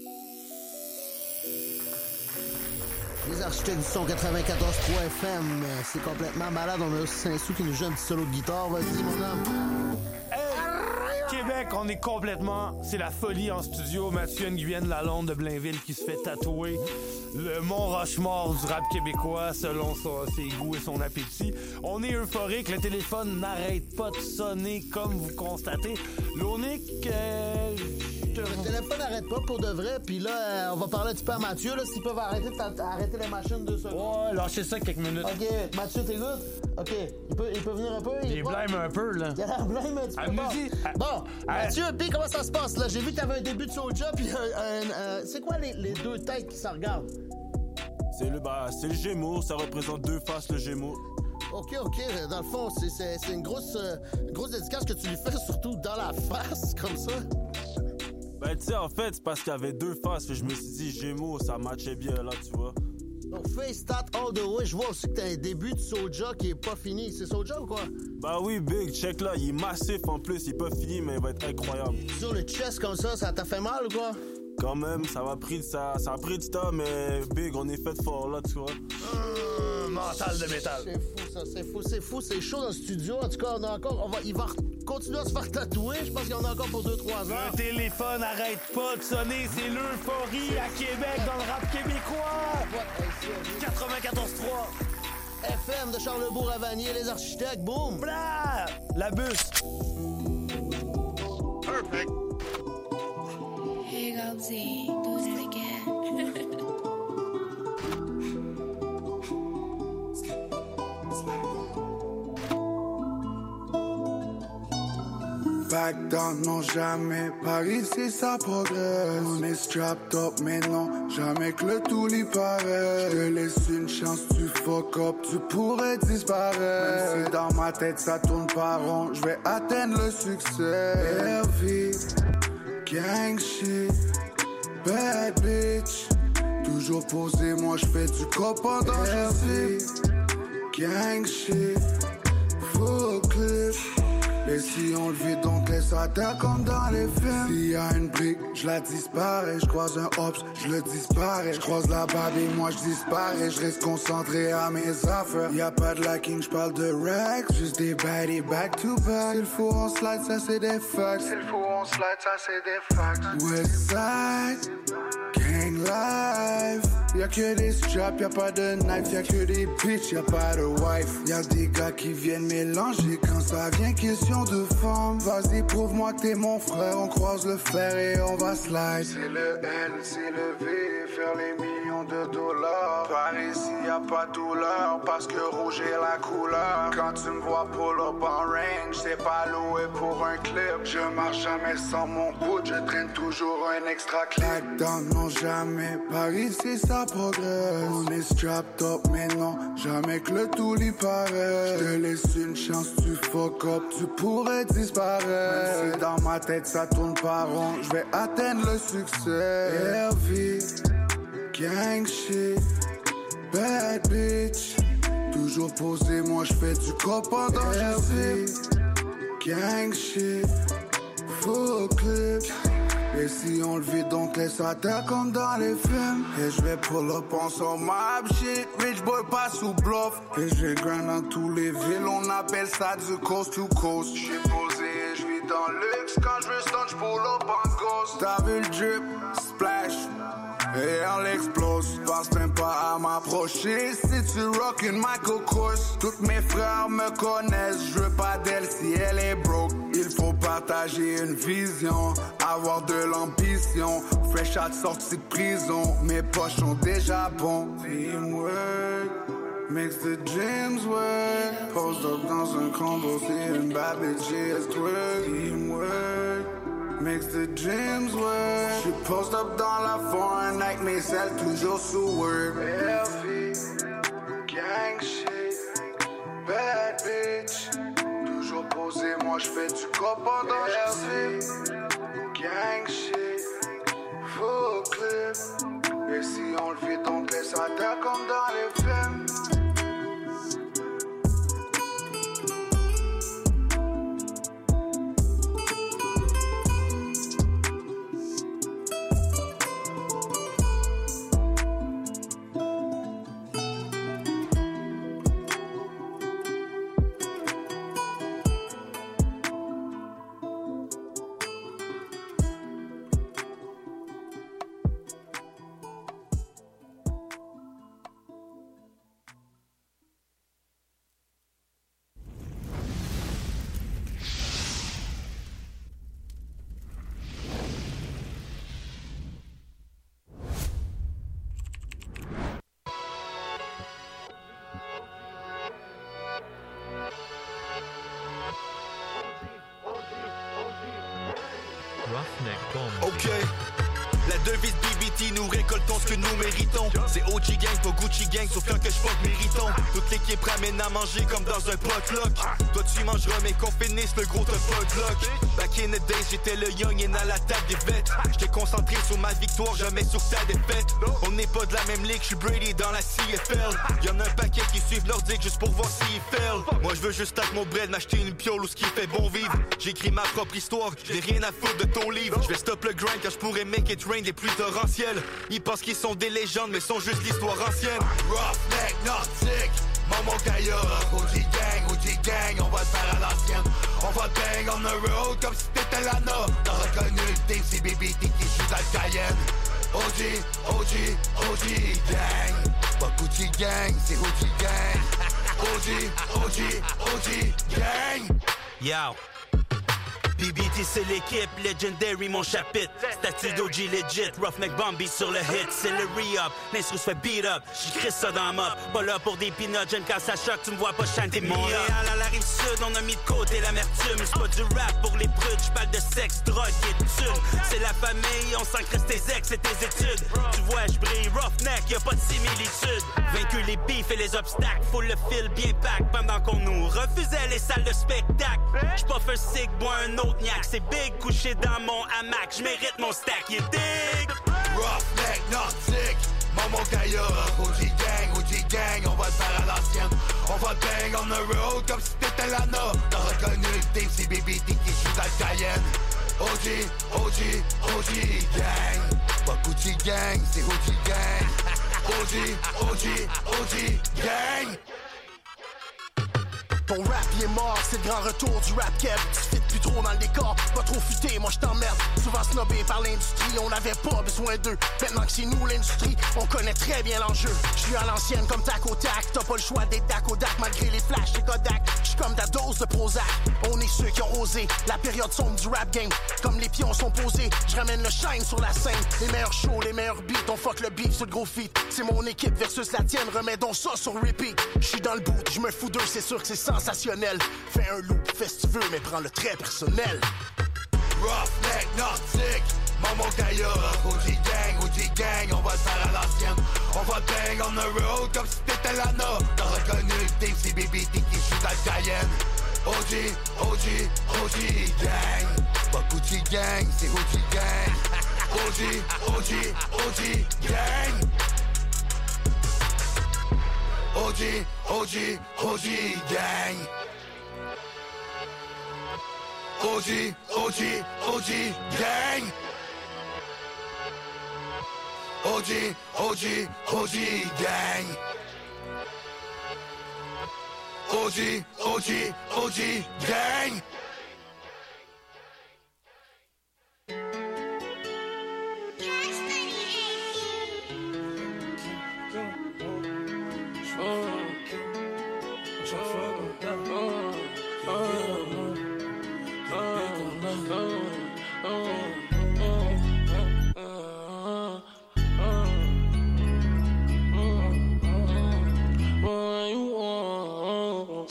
Les architectes du son quatre-vingt-quatorze trois F M, c'est complètement malade. On a aussi Saint-Sou qui nous joue un petit solo de guitare. Vas-y, mon homme. Québec, on est complètement... C'est la folie en studio. Mathieu Nguyen Lalonde de Blainville qui se fait tatouer le Mont Rochemort du rap québécois selon son, ses goûts et son appétit. On est euphorique. Le téléphone n'arrête pas de sonner comme vous constatez. L'unique... Euh, le téléphone n'arrête pas pour de vrai. Puis là, euh, on va parler un petit peu à Mathieu. Là, s'ils peuvent arrêter, arrêter les machines deux secondes. Ouais, lâchez ça quelques minutes. OK, Mathieu, t'es good? OK, il peut, il peut venir un peu? Il, il est blême un peu, là. Il a l'air blême un petit peu. Bon, bon Mathieu, puis comment ça se passe, là? J'ai vu que t'avais un début de Soulja, puis euh, euh, c'est quoi les, les deux têtes qui s'en regardent? C'est le, bah, c'est le Gémeaux, ça représente deux faces, le Gémeaux. OK, OK, dans le fond, c'est, c'est, c'est une grosse, euh, grosse dédicace que tu lui fais, surtout dans la face, comme ça. Ben, tu sais, en fait, c'est parce qu'il y avait deux faces, et je me suis dit, Gémeaux, ça matchait bien, là, tu vois. Donc, face that all the way, je vois aussi que t'as un début de Soulja qui est pas fini. C'est Soulja ou quoi? Bah oui, Big, check là, il est massif en plus, il est pas fini, mais il va être incroyable. Sur le chest comme ça, ça t'a fait mal ou quoi? Quand même, ça m'a pris, ça, ça a pris du temps, mais Big, on est fait fort là, tu vois. Mmh, mental de métal. C'est fou, ça, c'est fou, c'est fou, c'est chaud dans le studio. En tout cas, on a encore, on va, il va continuer à se faire tatouer. Je pense qu'il y en a encore pour deux trois heures. Le téléphone arrête pas de sonner, c'est l'euphorie à Québec dans le rap québécois. quatre-vingt-quatorze trois F M de Charlebourg-Ravanier, les architectes, boum! Blah! La bus! Perfect! Here goes Z, doing it again. Back down, non jamais, par ici ça progresse. On est strapped up, mais non, jamais que le tout lui paraît. Je te laisse une chance, tu fuck up, tu pourrais disparaître. Même si dans ma tête ça tourne pas rond, je vais atteindre le succès. R V, gang shit, bad bitch. Toujours posé, moi je fais du cop pendant R V, gang shit, full clip. Et si on le vit donc laisse à terre comme dans les films. S'il y a une brique, je la disparais. Je croise un ops, je le disparais. Je croise la babe et moi je disparais. Je reste concentré à mes affaires. Y'a pas de lacking, je parle de Rex. Juste des baddies back to back. S'il faut on slide, ça c'est des facts. S'il faut on slide, ça c'est des facts. Westside, gang life. Y'a que des straps, y'a pas de knife. Y'a que des bitches, y'a pas de wife. Y'a des gars qui viennent mélanger quand ça vient question de femme. Vas-y, prouve-moi que t'es mon frère. On croise le fer et on va slide. C'est le L, c'est le V. Faire les millions de dollars. Par ici, y'a pas de douleur. Parce que rouge est la couleur. Quand tu me vois pull up en range, c'est pas loué pour un clip. Je marche jamais sans mon bout. Je traîne toujours un extra clip. Back down, non jamais. Par ici, ça progresse. On est strapped up, mais non, jamais que le tout lui paraît. Je te laisse une chance, tu fuck up, tu pourrais disparaître. Même si dans ma tête ça tourne pas rond, je vais atteindre le succès. R V, gang shit, bad bitch. Toujours posé, moi je fais du cop pendant R V, gang shit, full clip. Et si on le vit donc laisse à terre comme dans les films. Et je vais pull up en son map shit. Rich boy passe sous bluff. Et je vais grind dans tous les villes. On appelle ça du coast to coast. J'suis posé et j'vis dans le luxe. Quand j'veux stunt j'pull up en ghost. T'as vu le drip, splash. Et elle explose, passe même pas à m'approcher. Si tu rockin' Michael Kors, tous mes frères me connaissent. Je veux pas d'elle si elle est broke. Il faut partager une vision, avoir de l'ambition. Fresh out sortie de prison, mes poches sont déjà bons. Teamwork, makes the dreams work. Post up dans un condo, c'est une bad bitch, yes, twerk. Teamwork, makes the dreams work. Je post up dans la foreign avec mes selles toujours sous word. L V, gang shit, bad bitch. Toujours posé, moi j'fais du cop pendant L V, gang shit, full clip. Et si on le fait, on te laisse à terre comme dans les films. Ok, la devise B B T, nous récoltons ce que nous méritons. C'est O G gang, pas Gucci gang, sauf quand que je fuck méritons. Toute l'équipe ramène à manger comme dans un potluck. Toi tu mangeras mais qu'on finisse le gros t'as pas de luck. Back in the days, j'étais le young et à la table des vêtes. J'étais concentré sur ma victoire, jamais sur ta défaite. On n'est pas de la même ligue, j'suis Brady dans la C F L. Y'en a un paquet qui suivent leur dick juste pour voir s'ils fail. Moi je veux juste avec mon bread, m'acheter une piole ou ce qui fait bon vivre. J'écris ma propre histoire, j'ai rien à foutre de ton livre. Je vais stop le grind car je pourrais make it rain des pluies torrentielles. Ils pensent qu'ils sont des légendes mais sont juste l'histoire ancienne. Roughneck, Nordic, Maman Gaillard, O G gang, O G gang, on va le faire à l'ancienne. On va bang on the road comme si t'étais Lana. T'as reconnu le team, c'est B B T qui joue dans le Cayenne. O G, O G, O G gang, pas Gucci gang, c'est O G gang. O G, O G, O G gang. Yo. B B T c'est l'équipe, legendary mon chapitre. Statue d'O G legit, Roughneck Bambi sur le hit. C'est le re-up, l'instru se fait beat up. J'écris ça dans mop, pas là pour des peanuts. J'aime quand ça choque, tu me vois pas chanter Montréal à la rive sud, on a mis de côté l'amertume. C'est pas du rap pour les prudes, j'parle de sexe, drogue et de thunes. C'est la famille, on s'encresse tes ex et tes études. Tu vois, j'brille Roughneck, y'a pas de similitude. Vaincu les bifs et les obstacles, faut le fil bien pack. Pendant qu'on nous refusait les salles de spectacle. J'puff un cig, bois un autre. C'est big, couché dans mon hamac, j'mérite mon stack, you dig? Roughneck, Nordic, Maman Gaillard, O G gang, O G gang, on va le faire à l'ancienne. On va bang on the road comme si t'étais Lana. T'as reconnu le team, c'est B B T qui joue dans le Cayenne. O G, O G, O G gang, pas Gucci gang, c'est O G gang. O G, O G, O G gang. Ton rap il est mort, c'est le grand retour du rap keb. Tu fit plus trop dans le décor, pas trop futé, moi je t'emmerde. Souvent snobé par l'industrie, on n'avait pas besoin d'eux. Maintenant que c'est nous l'industrie, on connaît très bien l'enjeu. Je suis à l'ancienne comme tac au tac, t'as pas le choix d'être dac au dac malgré les flashs et Kodak. Je suis comme ta dose de Prozac, on est ceux qui ont osé la période sombre du rap game. Comme les pions sont posés, je ramène le shine sur la scène. Les meilleurs shows, les meilleurs beats, on fuck le beef sur le gros feat. C'est mon équipe versus la tienne, remets donc ça sur repeat. Je suis dans le bout, je me fous d'eux, c'est sûr que c'est sensationnel. Fais un loop, fais ce que tu veux, mais prends le très personnel. Roughneck, Nordic, Maman Gaillard, O G gang, O G gang, on va le faire à l'ancienne. On va bang on the road comme si t'étais Lana. T'as reconnu le team, c'est B B T qui joue dans le Cayenne. O G, O G, O G gang, pas Gucci gang, c'est O G gang. O G, O G, O G gang. O G, O G, O G gang. O G, O G, O G gang. O G, O G, O G gang. O G, O G, O G gang.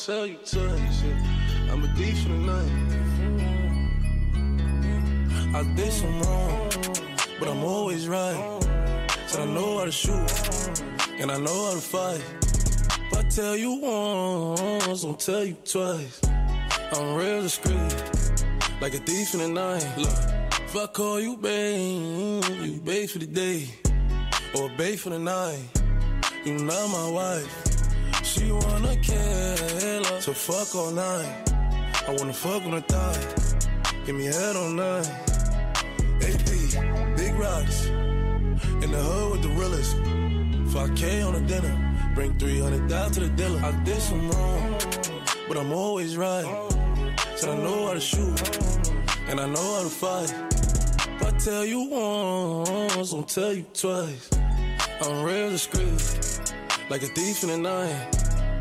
tell you twice, yeah. I'm a thief in the night. I did some wrong, but I'm always right. Said I know how to shoot, and I know how to fight. If I tell you once, don't tell you twice. I'm real discreet, like a thief in the night. Look, if I call you babe, you babe for the day, or babe for the night. You not my wife. She wanna kill her, so fuck all night. I wanna fuck on her thigh, give me head all night. A P, big rocks, in the hood with the realest. five K on the dinner, bring three hundred down to the dealer. I did some wrong, but I'm always right. Said I know how to shoot, and I know how to fight. If I tell you once, don't tell you twice. I'm real discreet, like a thief in the night.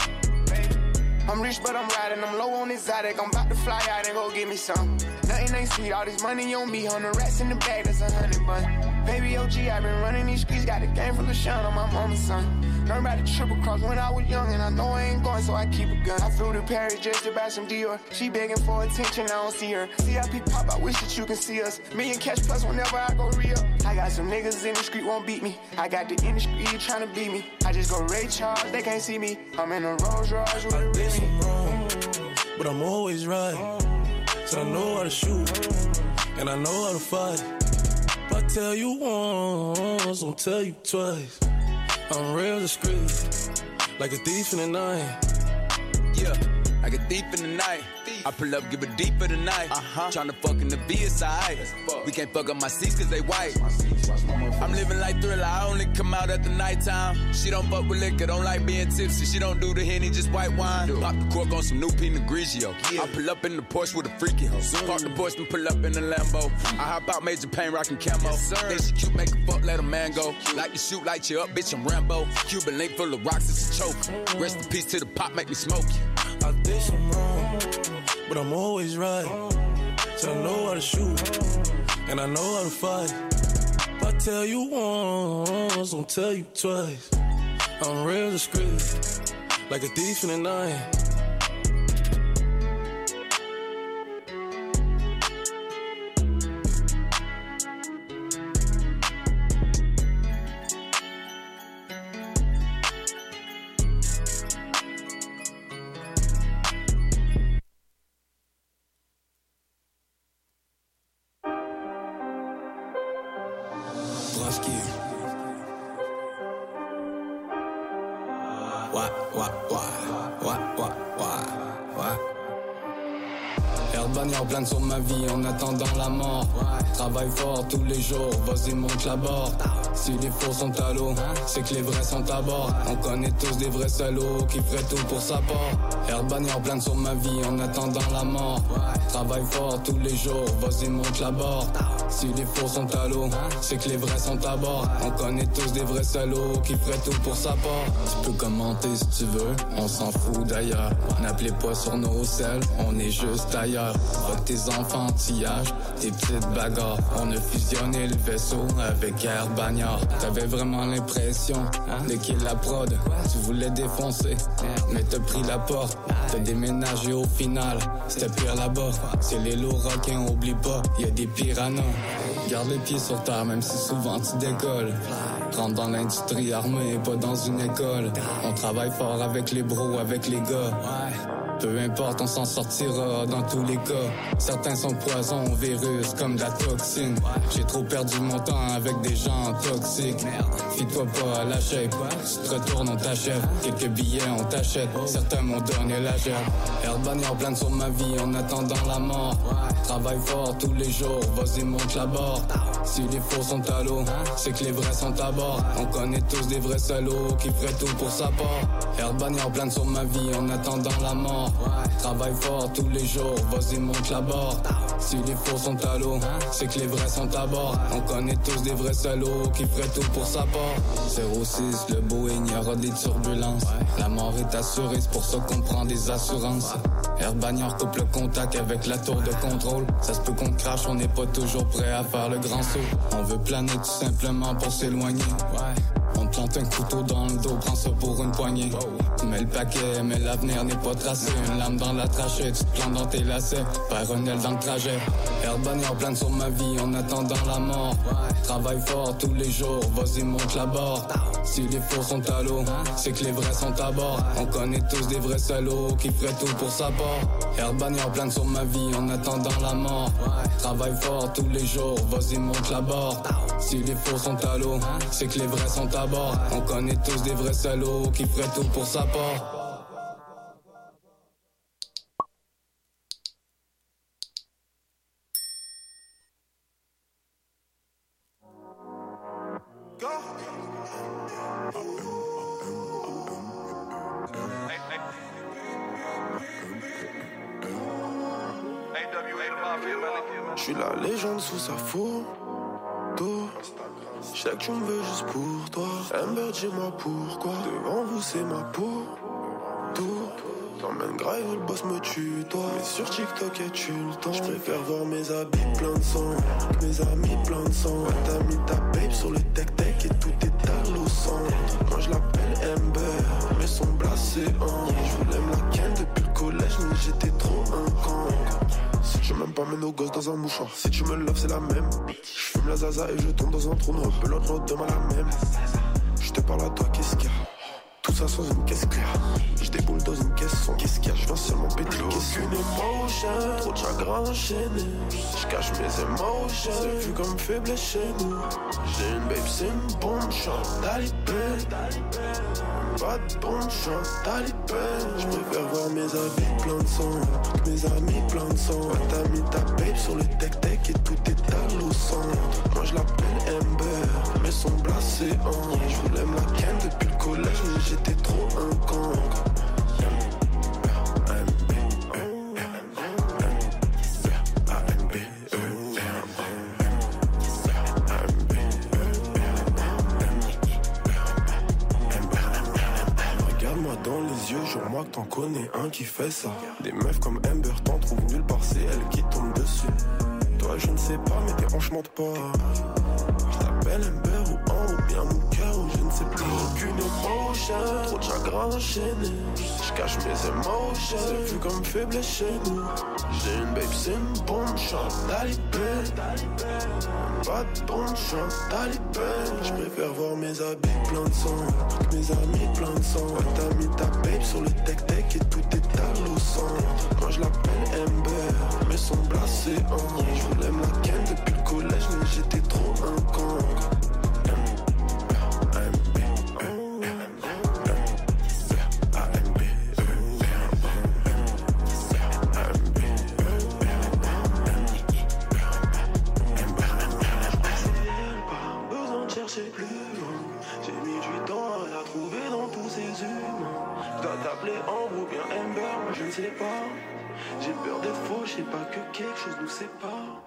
I'm rich, but I'm riding, I'm low on exotic. I'm about to fly out and go get me some. Nothing ain't sweet, all this money on me. Hundred rats in the bag, that's a hundred bun. Baby O G, I been running these streets, got the game from LaShawn on my mama's son. Learned about the triple cross when I was young, and I know I ain't going, so I keep a gun. I flew to Paris just to buy some Dior. She begging for attention, I don't see her. C I P pop, I wish that you can see us. Million cash plus whenever I go real. I got some niggas in the street won't beat me. I got the industry trying to beat me. I just go Ray Charles, they can't see me. I'm in a Rolls Royce with a did some wrong, but I'm always right. So I know how to shoot, and I know how to fight. If I tell you once, don't tell you twice. I'm real discreet, like a thief in the night. Yeah, like a thief in the night. I pull up, give it deep for the night. Uh-huh. Tryna fuck in the V S I. We can't fuck up my seats cause they white. I'm living like Thriller, I only come out at the nighttime. She don't fuck with liquor, don't like being tipsy. She don't do the Henny, just white wine. Pop the cork on some new Pinot Grigio. I pull up in the Porsche with a freaky hoe. Park the Porsche and pull up in the Lambo. I hop out Major Payne rockin' camo. Then she cute, make a fuck, let a man go. Like you shoot, light you up, bitch, I'm Rambo. Cuban link full of rocks, it's a choke. Rest in peace to the pop, make me smoke you. I did some wrong, but I'm always right. So I know how to shoot, and I know how to fight. If I tell you once, don't tell you twice. I'm real discreet, like a thief in the night. Sur ma vie en attendant la mort. Travaille fort tous les jours, vas-y monte la barre. Si les faux sont à l'eau, c'est que les vrais sont à bord. On connaît tous des vrais salauds qui feraient tout pour sa part. Herbanière plane sur ma vie en attendant la mort. Travaille fort tous les jours, vas-y monte la barre. Si les faux sont à l'eau, c'est que les vrais sont à bord. On connaît tous des vrais salauds qui feraient tout pour sa part. Tu peux commenter si tu veux, on s'en fout d'ailleurs. N'appelez pas sur nos selles, on est juste ailleurs. Fuck tes enfantillages, tes petites bagarres. On a fusionné le vaisseau avec Air Bagnard. T'avais vraiment l'impression de kill la prod. Tu voulais défoncer, mais t'as pris la porte. T'as déménagé au final, c'était pire là-bas. C'est les lourds requins, oublie pas, y'a des piranhas. Garde les pieds sur terre, même si souvent tu décolles. Rentre dans l'industrie armée, pas dans une école. On travaille fort avec les bros, avec les gars. Peu importe, on s'en sortira dans tous les cas. Certains sont poisons, virus, comme de la toxine. J'ai trop perdu mon temps avec des gens toxiques. Fie-toi pas à la shape, si tu te retournes, on t'achète. Quelques billets, on t'achète. Certains m'ont donné la gerbe. Herbanière plane sur ma vie en attendant la mort. Travaille fort tous les jours, vas-y monte la barre. Si les faux sont à l'eau, c'est que les vrais sont à bord. On connaît tous des vrais salauds qui feraient tout pour sa part. Herbanière plane sur ma vie en attendant la mort. Travaille fort tous les jours, vas-y monte la barre. Si les faux sont à l'eau, c'est que les vrais sont à bord. On connaît tous des vrais salauds qui feraient tout pour sa part. zéro six, le Boeing, y aura des turbulences. La mort est assurée, c'est pour ça qu'on prend des assurances. Herbanière coupe le contact avec la tour de contrôle. Ça se peut qu'on crache, on n'est pas toujours prêt à faire le grand saut. On veut planer tout simplement pour s'éloigner. On plante un couteau dans le dos, prends ça pour une poignée. Mets le paquet, mais l'avenir n'est pas tracé. Une lame dans la trachée, tu te plantes dans tes lacets. Faire un aile dans le trajet. Herban en plane sur ma vie en attendant la mort. Travaille fort tous les jours, vas-y monte la barre. Si les faux sont à l'eau, c'est que les vrais sont à bord. On connaît tous des vrais salauds qui feraient tout pour sa part. Herban en plane sur ma vie en attendant la mort. Travaille fort tous les jours, vas-y monte la barre. Si les faux sont à l'eau, c'est que les vrais sont à bord. On connaît tous des vrais salauds qui feraient tout pour sa part. Je suis la légende sous sa photo. Je sais que tu me veux juste pour toi. Amber, dis-moi pourquoi. Devant vous, c'est ma peau. Tout. T'emmènes grave où le boss me tue, toi. Mais sur TikTok, es-tu le temps? Je préfère voir mes habits plein de sang que mes amis plein de sang. Ouais, t'as mis ta babe sur le tech-tech et tout est à l'eau centre. Moi, je l'appelle Amber, mais son blasé en. Je voulais me la ken depuis le collège, mais j'étais trop un con. Si tu m'aimes pas, mets nos gosses dans un mouchoir. Si tu me loves, c'est la même. Je fume la zaza et je tombe dans un trou noir. Pelote l'autre demain la même. Je te parle à toi, qu'est-ce qu'il y a? Tout ça sans une caisse claire. Je déboule dans une caisse sans qu'est-ce qu'il y a? Je viens seulement péter. J'ai aucune émotion, trop de chagrin enchaîné. Je cache mes émotions, c'est vu comme faiblesse chez nous. J'ai une babe, c'est une bombe, chante talibé. Pas de bombe, chante talibé. Je préfère voir mes habits plein de sang que mes amis plein de sang. Ouais, t'as mis ta babe sur le tech-tech et tout est à l'eau centre. Moi je l'appelle Amber, mais son blasé en. Je voulais me la ken depuis le collège, mais j'étais trop un con. Regarde-moi dans les yeux, jure-moi que t'en connais un qui fait ça. Des meufs comme Amber t'en trouvent nulle part, c'est elle qui tombe dessus. Toi je ne sais pas, mais tes hanches mentent pas. Je t'appelle Amber ou An ou bien mon cœur ou je ne sais plus. Aucune émotion, trop de chagrin enchaîné. Je cache mes émotions, c'est vu comme faiblesse chez nous. J'ai une babe, c'est une bombe, chante talibé. Pas de bombe, chante talibé. Je préfère voir mes habits plein de sang que mes amis plein de sang. Ouais, t'as mis ta babe sur le tech-tech et tout est à l'eau centre. Moi je l'appelle Amber, mais son blasé en. Je voulais me la ken depuis le collège, mais j'étais trop un con. J'ai mis du temps à la trouver dans tous ces humains. Je dois t'appeler Ambre ou bien Amber, moi je ne sais pas. J'ai peur d'être faux, je sais pas que quelque chose nous sépare.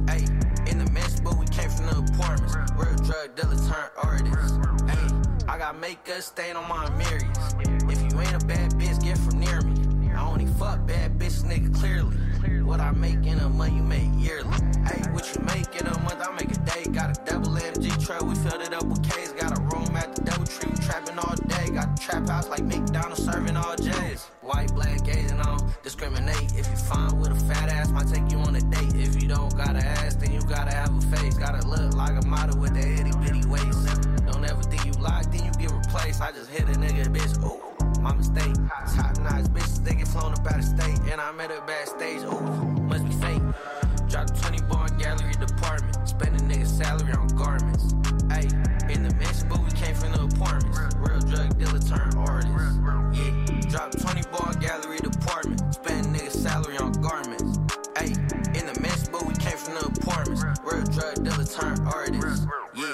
Hey, in the mess, but we came from the apartments. Real drug dealers turned artists. Hey, I got makeup stain on my mirrors. If you ain't a bad bitch, get from near me. I only fuck bad bitches, nigga, clearly. What I make in a month, you make yearly. Hey, what you make in a month, I make a day. Got a double energy truck, we filled it up with K's. Got a room at the Double Tree, we trapping all day. Got the trap house like McDonald's, serving all J's. White, black, gays, and I don't discriminate. If you find with a fat ass, might take you on a date. If you don't got an ass, then you gotta have a face. Gotta look like a model with that itty bitty waist. Don't ever think you locked, then you get replaced. I just hit a nigga, bitch, ooh. My mistake, top notch bitches, they get flown up out of state. And I met her backstage, ooh, must be fake. Dropped twenty bar gallery department, spend a nigga's salary on garments. Ayy, in the mansion, but we came from the apartments. Real drug dealer turned artist. Yeah, dropped twenty bar gallery department, spend a nigga's salary on garments. Ayy, in the mansion, but we came from the apartments. Real drug dealer turned artist. Yeah.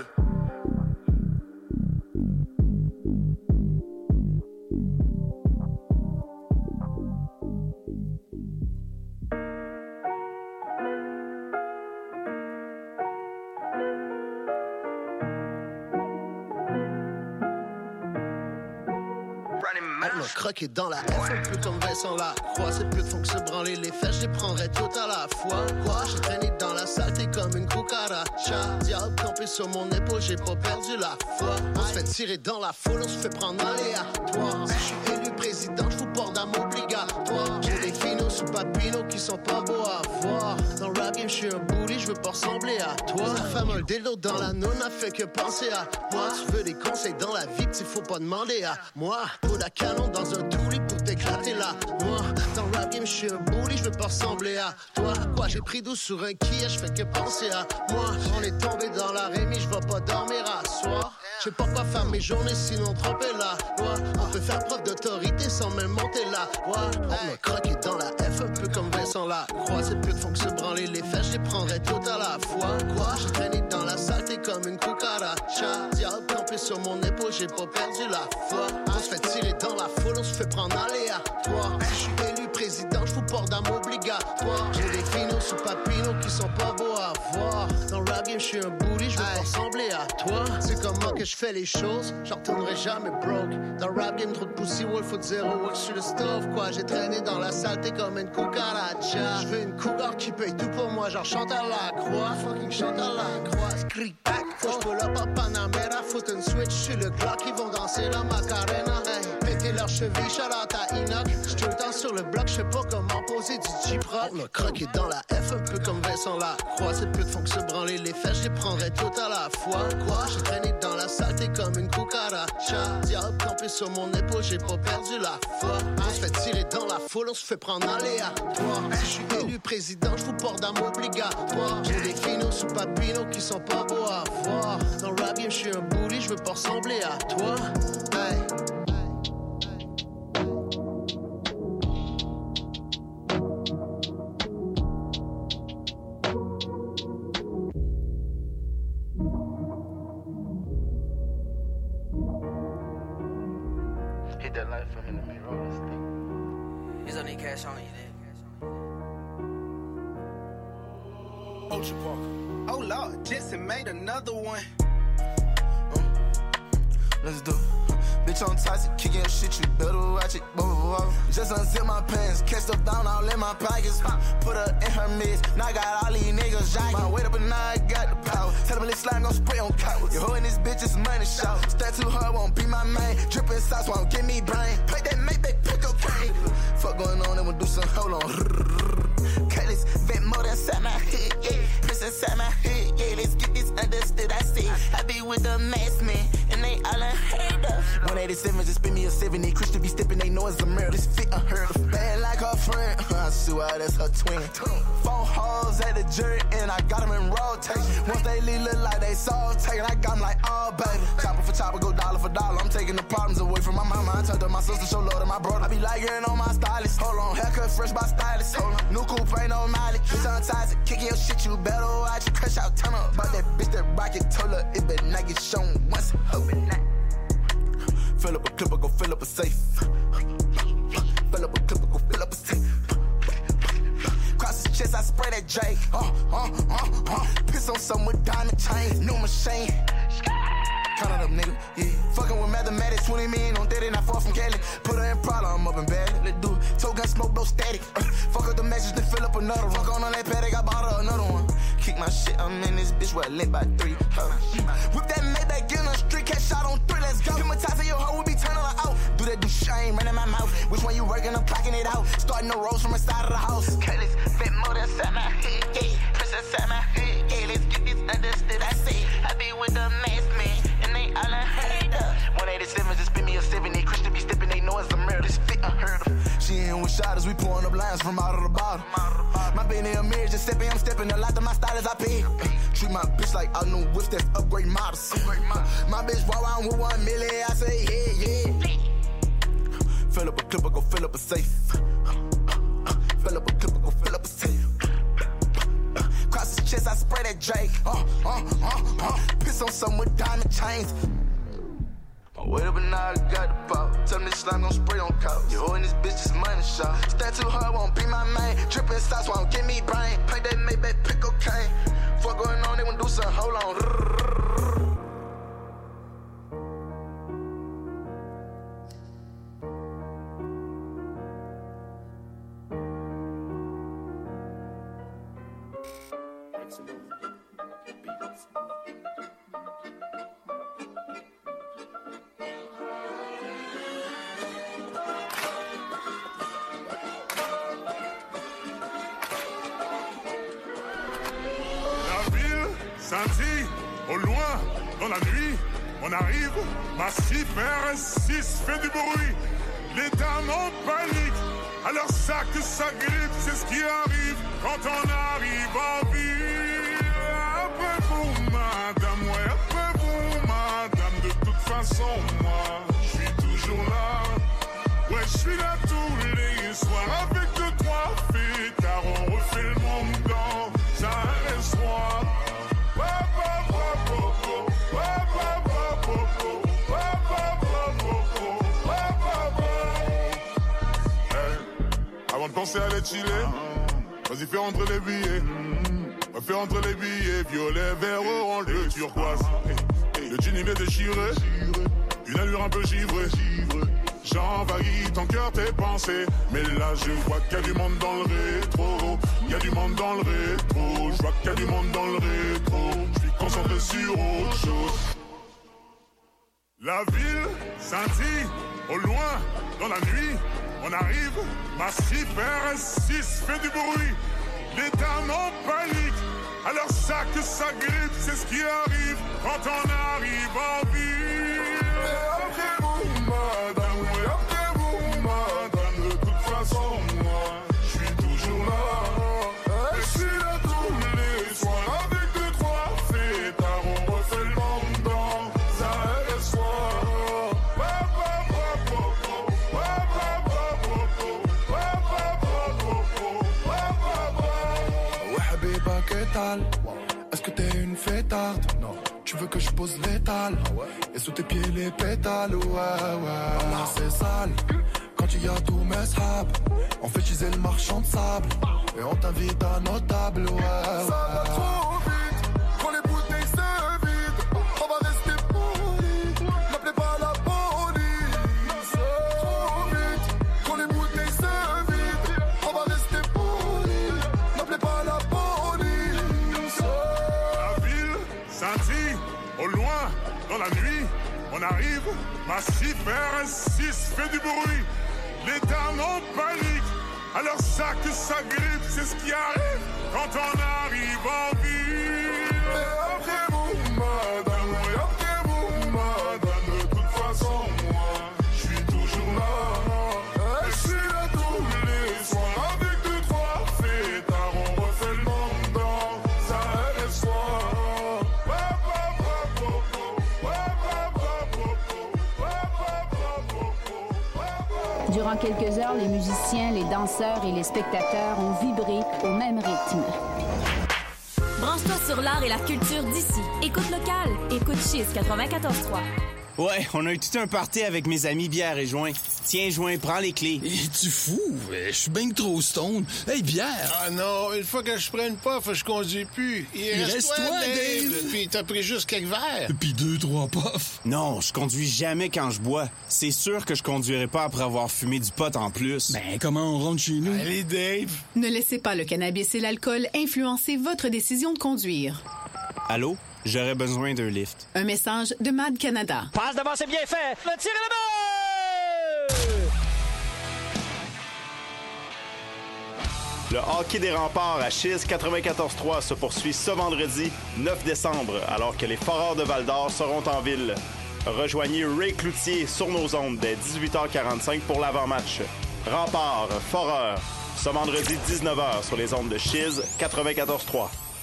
On m'a croqué dans la F, un peu comme Vincent Lacroix. C'est plus de fond que se branler les fesses, je les prendrais toutes à la fois. Quoi, j'ai traîné dans la saleté comme une cucaracha. Diable campé sur mon épaule, j'ai pas perdu la foi. On se fait tirer dans la foule, on se fait prendre aléatoire. Si je suis élu président, je vous porte à obligatoire. J'ai des finos sous papino qui sont pas beaux à voir. Dans le rap game, je suis un bully, je veux pas ressembler à toi. Sa femme a le dildo dans la noune, a fait que penser à moi. Tu veux des conseils dans la vie, t'il faut pas demander à moi. Pour la canon dans un toulis pour t'éclater là. Moi, dans le rap game, je suis un bully, je veux pas ressembler à toi. Quoi, j'ai pris douce sur un quai, je fais que penser à moi. On est tombé dans la rémi, je vais pas dormir à soir. Je sais pas quoi faire mes journées sinon tromper la loi. On peut faire preuve d'autorité sans même monter la loi. On m'a croqué dans la F, un peu comme Vincent Lacroix. C'est plus de fond que se branler les fesses, je les prendrais toutes à la fois. Quoi, j'ai traîné dans la saleté comme une cucaracha. Diable campé sur mon épaule, j'ai pas perdu la foi. On se fait tirer dans la foule, on se fait prendre aléatoire. Si je suis élu président, je vous porte à obligatoire. J'ai des finos sous papino qui sont pas beaux à voir. Dans le rap game, je suis un bully, je veux pas ressembler à toi. C'est comme moi que je fais les choses, j'en retournerai jamais broke. Dans le rap game, trop de pussy wolf, faut de zéro watch sur le stove. Quoi, j'ai traîné dans la saleté comme une cucaracha. Je veux une cougar qui paye tout pour moi, genre chante à la croix. Fucking chante à la croix, scream back. Faut que je pull up en Panamera, fout une switch sur le Glock, ils vont danser la Macarena. Hey, péter leurs chevilles, shout out à Enoch. J'suis tout le temps sur le bloc, j'sais pas comment poser du Jeep-Rock. On m'a croqué dans la F, un peu comme Vincent Lacroix. C'est plus de fond que se branler les fesses, je les prendrais toutes à la fois. Quoi, j'ai traîné dans la saleté comme une cucaracha. Diable campé sur mon épaule, j'ai pas perdu la foi. On se fait tirer dans la foule, on se fait prendre aléatoire. Si je suis élu président, je vous porte à obligatoire. J'ai des finos sous papino qui sont pas beaux à voir. Dans le rap game, je suis un bully, je veux pas ressembler à toi. Hey. It's on the cash on you there. Ocean Park. Oh Lord, Jetson made another one. Uh, let's do it. Bitch on toxic, kicking shit, you better watch it. Whoa, whoa, whoa. Just unzip my pants, catch stuff down all in my pockets. Put her in her midst, now I got all these niggas jocking. My weight up and now I got the power. Tell them this slime gon' spray on cowards. You holding this bitch, it's money shot. Stand too hard, won't be my main. Drippin' sauce won't give me brain. Play that make that pick up cane. Fuck going on, and we'll do some, hold on. Cut this vent more inside my head, yeah. Press inside my head, yeah. Let's get this understood, I see. I be with the mask man, and they all unheard of. one eighty-seven, just spin me a seventy. Christian be stepping, they know it's a mirror. This fit unheard of. Bad like her friend, I swear that's her twin. Four hoes at the jury, and I got them in rotation. Once they leave, look like they soul taken. I got them like, oh, baby. Chopper for chopper, go dollar for dollar. I'm taking the problems away from my mama. I turned to my sister, show love to my brother. I be like, getting on my stylist. Hold on, haircut fresh by stylist. Hold on, new coupe ain't no mileage. Bitch on ties, kicking your shit, you better watch it. Crush out, turn up. About that bitch that rocket, told her it better not get shown once. Hoping that. Fill up a clip, I go fill up a safe. Fill up a clip, I go fill up a safe. Cross his chest, I spray that that Drake. Uh, uh, uh, uh. Piss on some with diamond chains, new machine. Count it up, nigga, yeah. Fucking with mathematics, twenty million on thirty, not far from Cali. Put her in Prada, I'm up in bed. Let's do it. Toe gun smoke, no static. Uh, fuck up the message, then fill up another one. Fuck on on that paddock, I bought her another one. Kick my shit, I'm in this bitch where I lit by three. Uh, whip that Maybach, get on the street, catch shot on three, let's go. Hypnotize your hoe, we be turning her out. Do that do shame, running my mouth. Which one you working, I'm clocking it out. Starting the rolls from the side of the house. Curtis, fit more than inside my head, yeah. Princess inside my head, yeah. Let's get this understood, I say. I be with the mask man, and they all unheard of. one eighty-seven, just spin me a seventy. Christian be stepping, they know it's a murder. This fit unheard of. She in with shotters, we pouring up lines from out of the bottle. My baby in a mirror, just stepping, I'm stepping. A lot of my stylers I pay. Treat my bitch like I know whips, that's upgrade models. My bitch walk around with one million, I say, yeah, yeah. Fill up a clip, I go fill up a safe. Fill up a clip, I go fill up a safe. Cross his chest, I spray that Drake. Uh, uh, uh, uh. Piss on something with diamond chains. Wait up and now I got the pop. Tell me this slime gon' spray on couch. You holding this bitch, just money shot. Stand too hard, won't be my main. Drippin' sauce, won't give me brain. Play that Maybach, pick cocaine. Fuck going on, they wanna do something, hold on. Saint-Denis, au loin, dans la nuit, on arrive, massif, R S six fait du bruit, les dames en panique, alors ça que ça grippe, c'est ce qui arrive quand on arrive en ville. Après vous, madame, ouais, après vous, madame, de toute façon, moi, je suis toujours là, ouais, je suis là tous les soirs, avec deux, trois fêtards, on refait le monde dans un restaurant. Avant de penser à les chiller, vas-y fais rentrer les billets. Va faire rentrer les billets, violet, vert, orange, le turquoise. Le jean il est déchiré, une allure un peu givrée. J'envahis ton cœur, tes pensées. Mais là je vois qu'il y a du monde dans le rétro. Il y a du monde dans le rétro. Je vois qu'il y a du monde dans le rétro. Je suis concentré sur autre chose. La ville scintille, au loin, dans la nuit. On arrive, massif, R S six fait du bruit. Les dames en panique. Alors ça que ça grippe, c'est ce qui arrive quand on arrive en ville. Et après vous, madame, oui, après vous, madame, de toute façon, moi, je suis toujours là. Et je suis là tous les soirs, avec deux, trois fêtards, on refait le monde dans un soir. Est-ce que t'es une fêtarde? Non. Tu veux que je pose l'étal? Ah ouais. Et sous tes pieds les pétales? Ouais, ouais. Là c'est sale. Quand il y a tout mes sables, on fait chiser le marchand de sable. Et on t'invite à nos tables, ouais, ouais. Ça va trop vite, quand les bouteilles se vident, on va rester polis. N'appelez pas la police. Trop vite, quand les bouteilles se vident, on va rester polis. N'appelez pas la police. Saint-Denis, au loin, dans la nuit, on arrive, massif, R S six fait du bruit, les dames en panique, alors ça que ça grippe, c'est ce qui arrive quand on arrive en ville. Et après vous, madame, oui, après vous, madame, de toute façon, moi, je suis toujours là, et je suis là tous les soirs, avec deux, trois fêtards, on refait le monde dans un soir. Durant quelques heures, les musiciens, les danseurs et les spectateurs ont vibré au même rythme. Branche-toi sur l'art et la culture d'ici. Écoute local. Écoute Chiz quatre-vingt-quatorze trois. Ouais, on a eu tout un party avec mes amis bière et joint. Tiens, joint, prends les clés. Es-tu fou? Je suis bien trop stone. Hey, bière! Ah non, une fois que je prends une puff, je conduis plus. Il, Il reste toi, Dave! Dave. Puis t'as pris juste quelques verres. Puis deux, trois puffs. Non, je conduis jamais quand je bois. C'est sûr que je conduirai pas après avoir fumé du pot en plus. Ben, comment on rentre chez nous? Allez, Dave! Ne laissez pas le cannabis et l'alcool influencer votre décision de conduire. Allô? J'aurais besoin d'un lift. Un message de Mad Canada. Passe devant, c'est bien fait. Le tir est là-bas! Le hockey des remparts à Chiz quatre-vingt-quatorze trois se poursuit ce vendredi neuf décembre, alors que les Foreurs de Val-d'Or seront en ville. Rejoignez Ray Cloutier sur nos ondes dès dix-huit heures quarante-cinq pour l'avant-match. Remparts, Foreurs, ce vendredi dix-neuf heures sur les ondes de Chiz quatre-vingt-quatorze trois.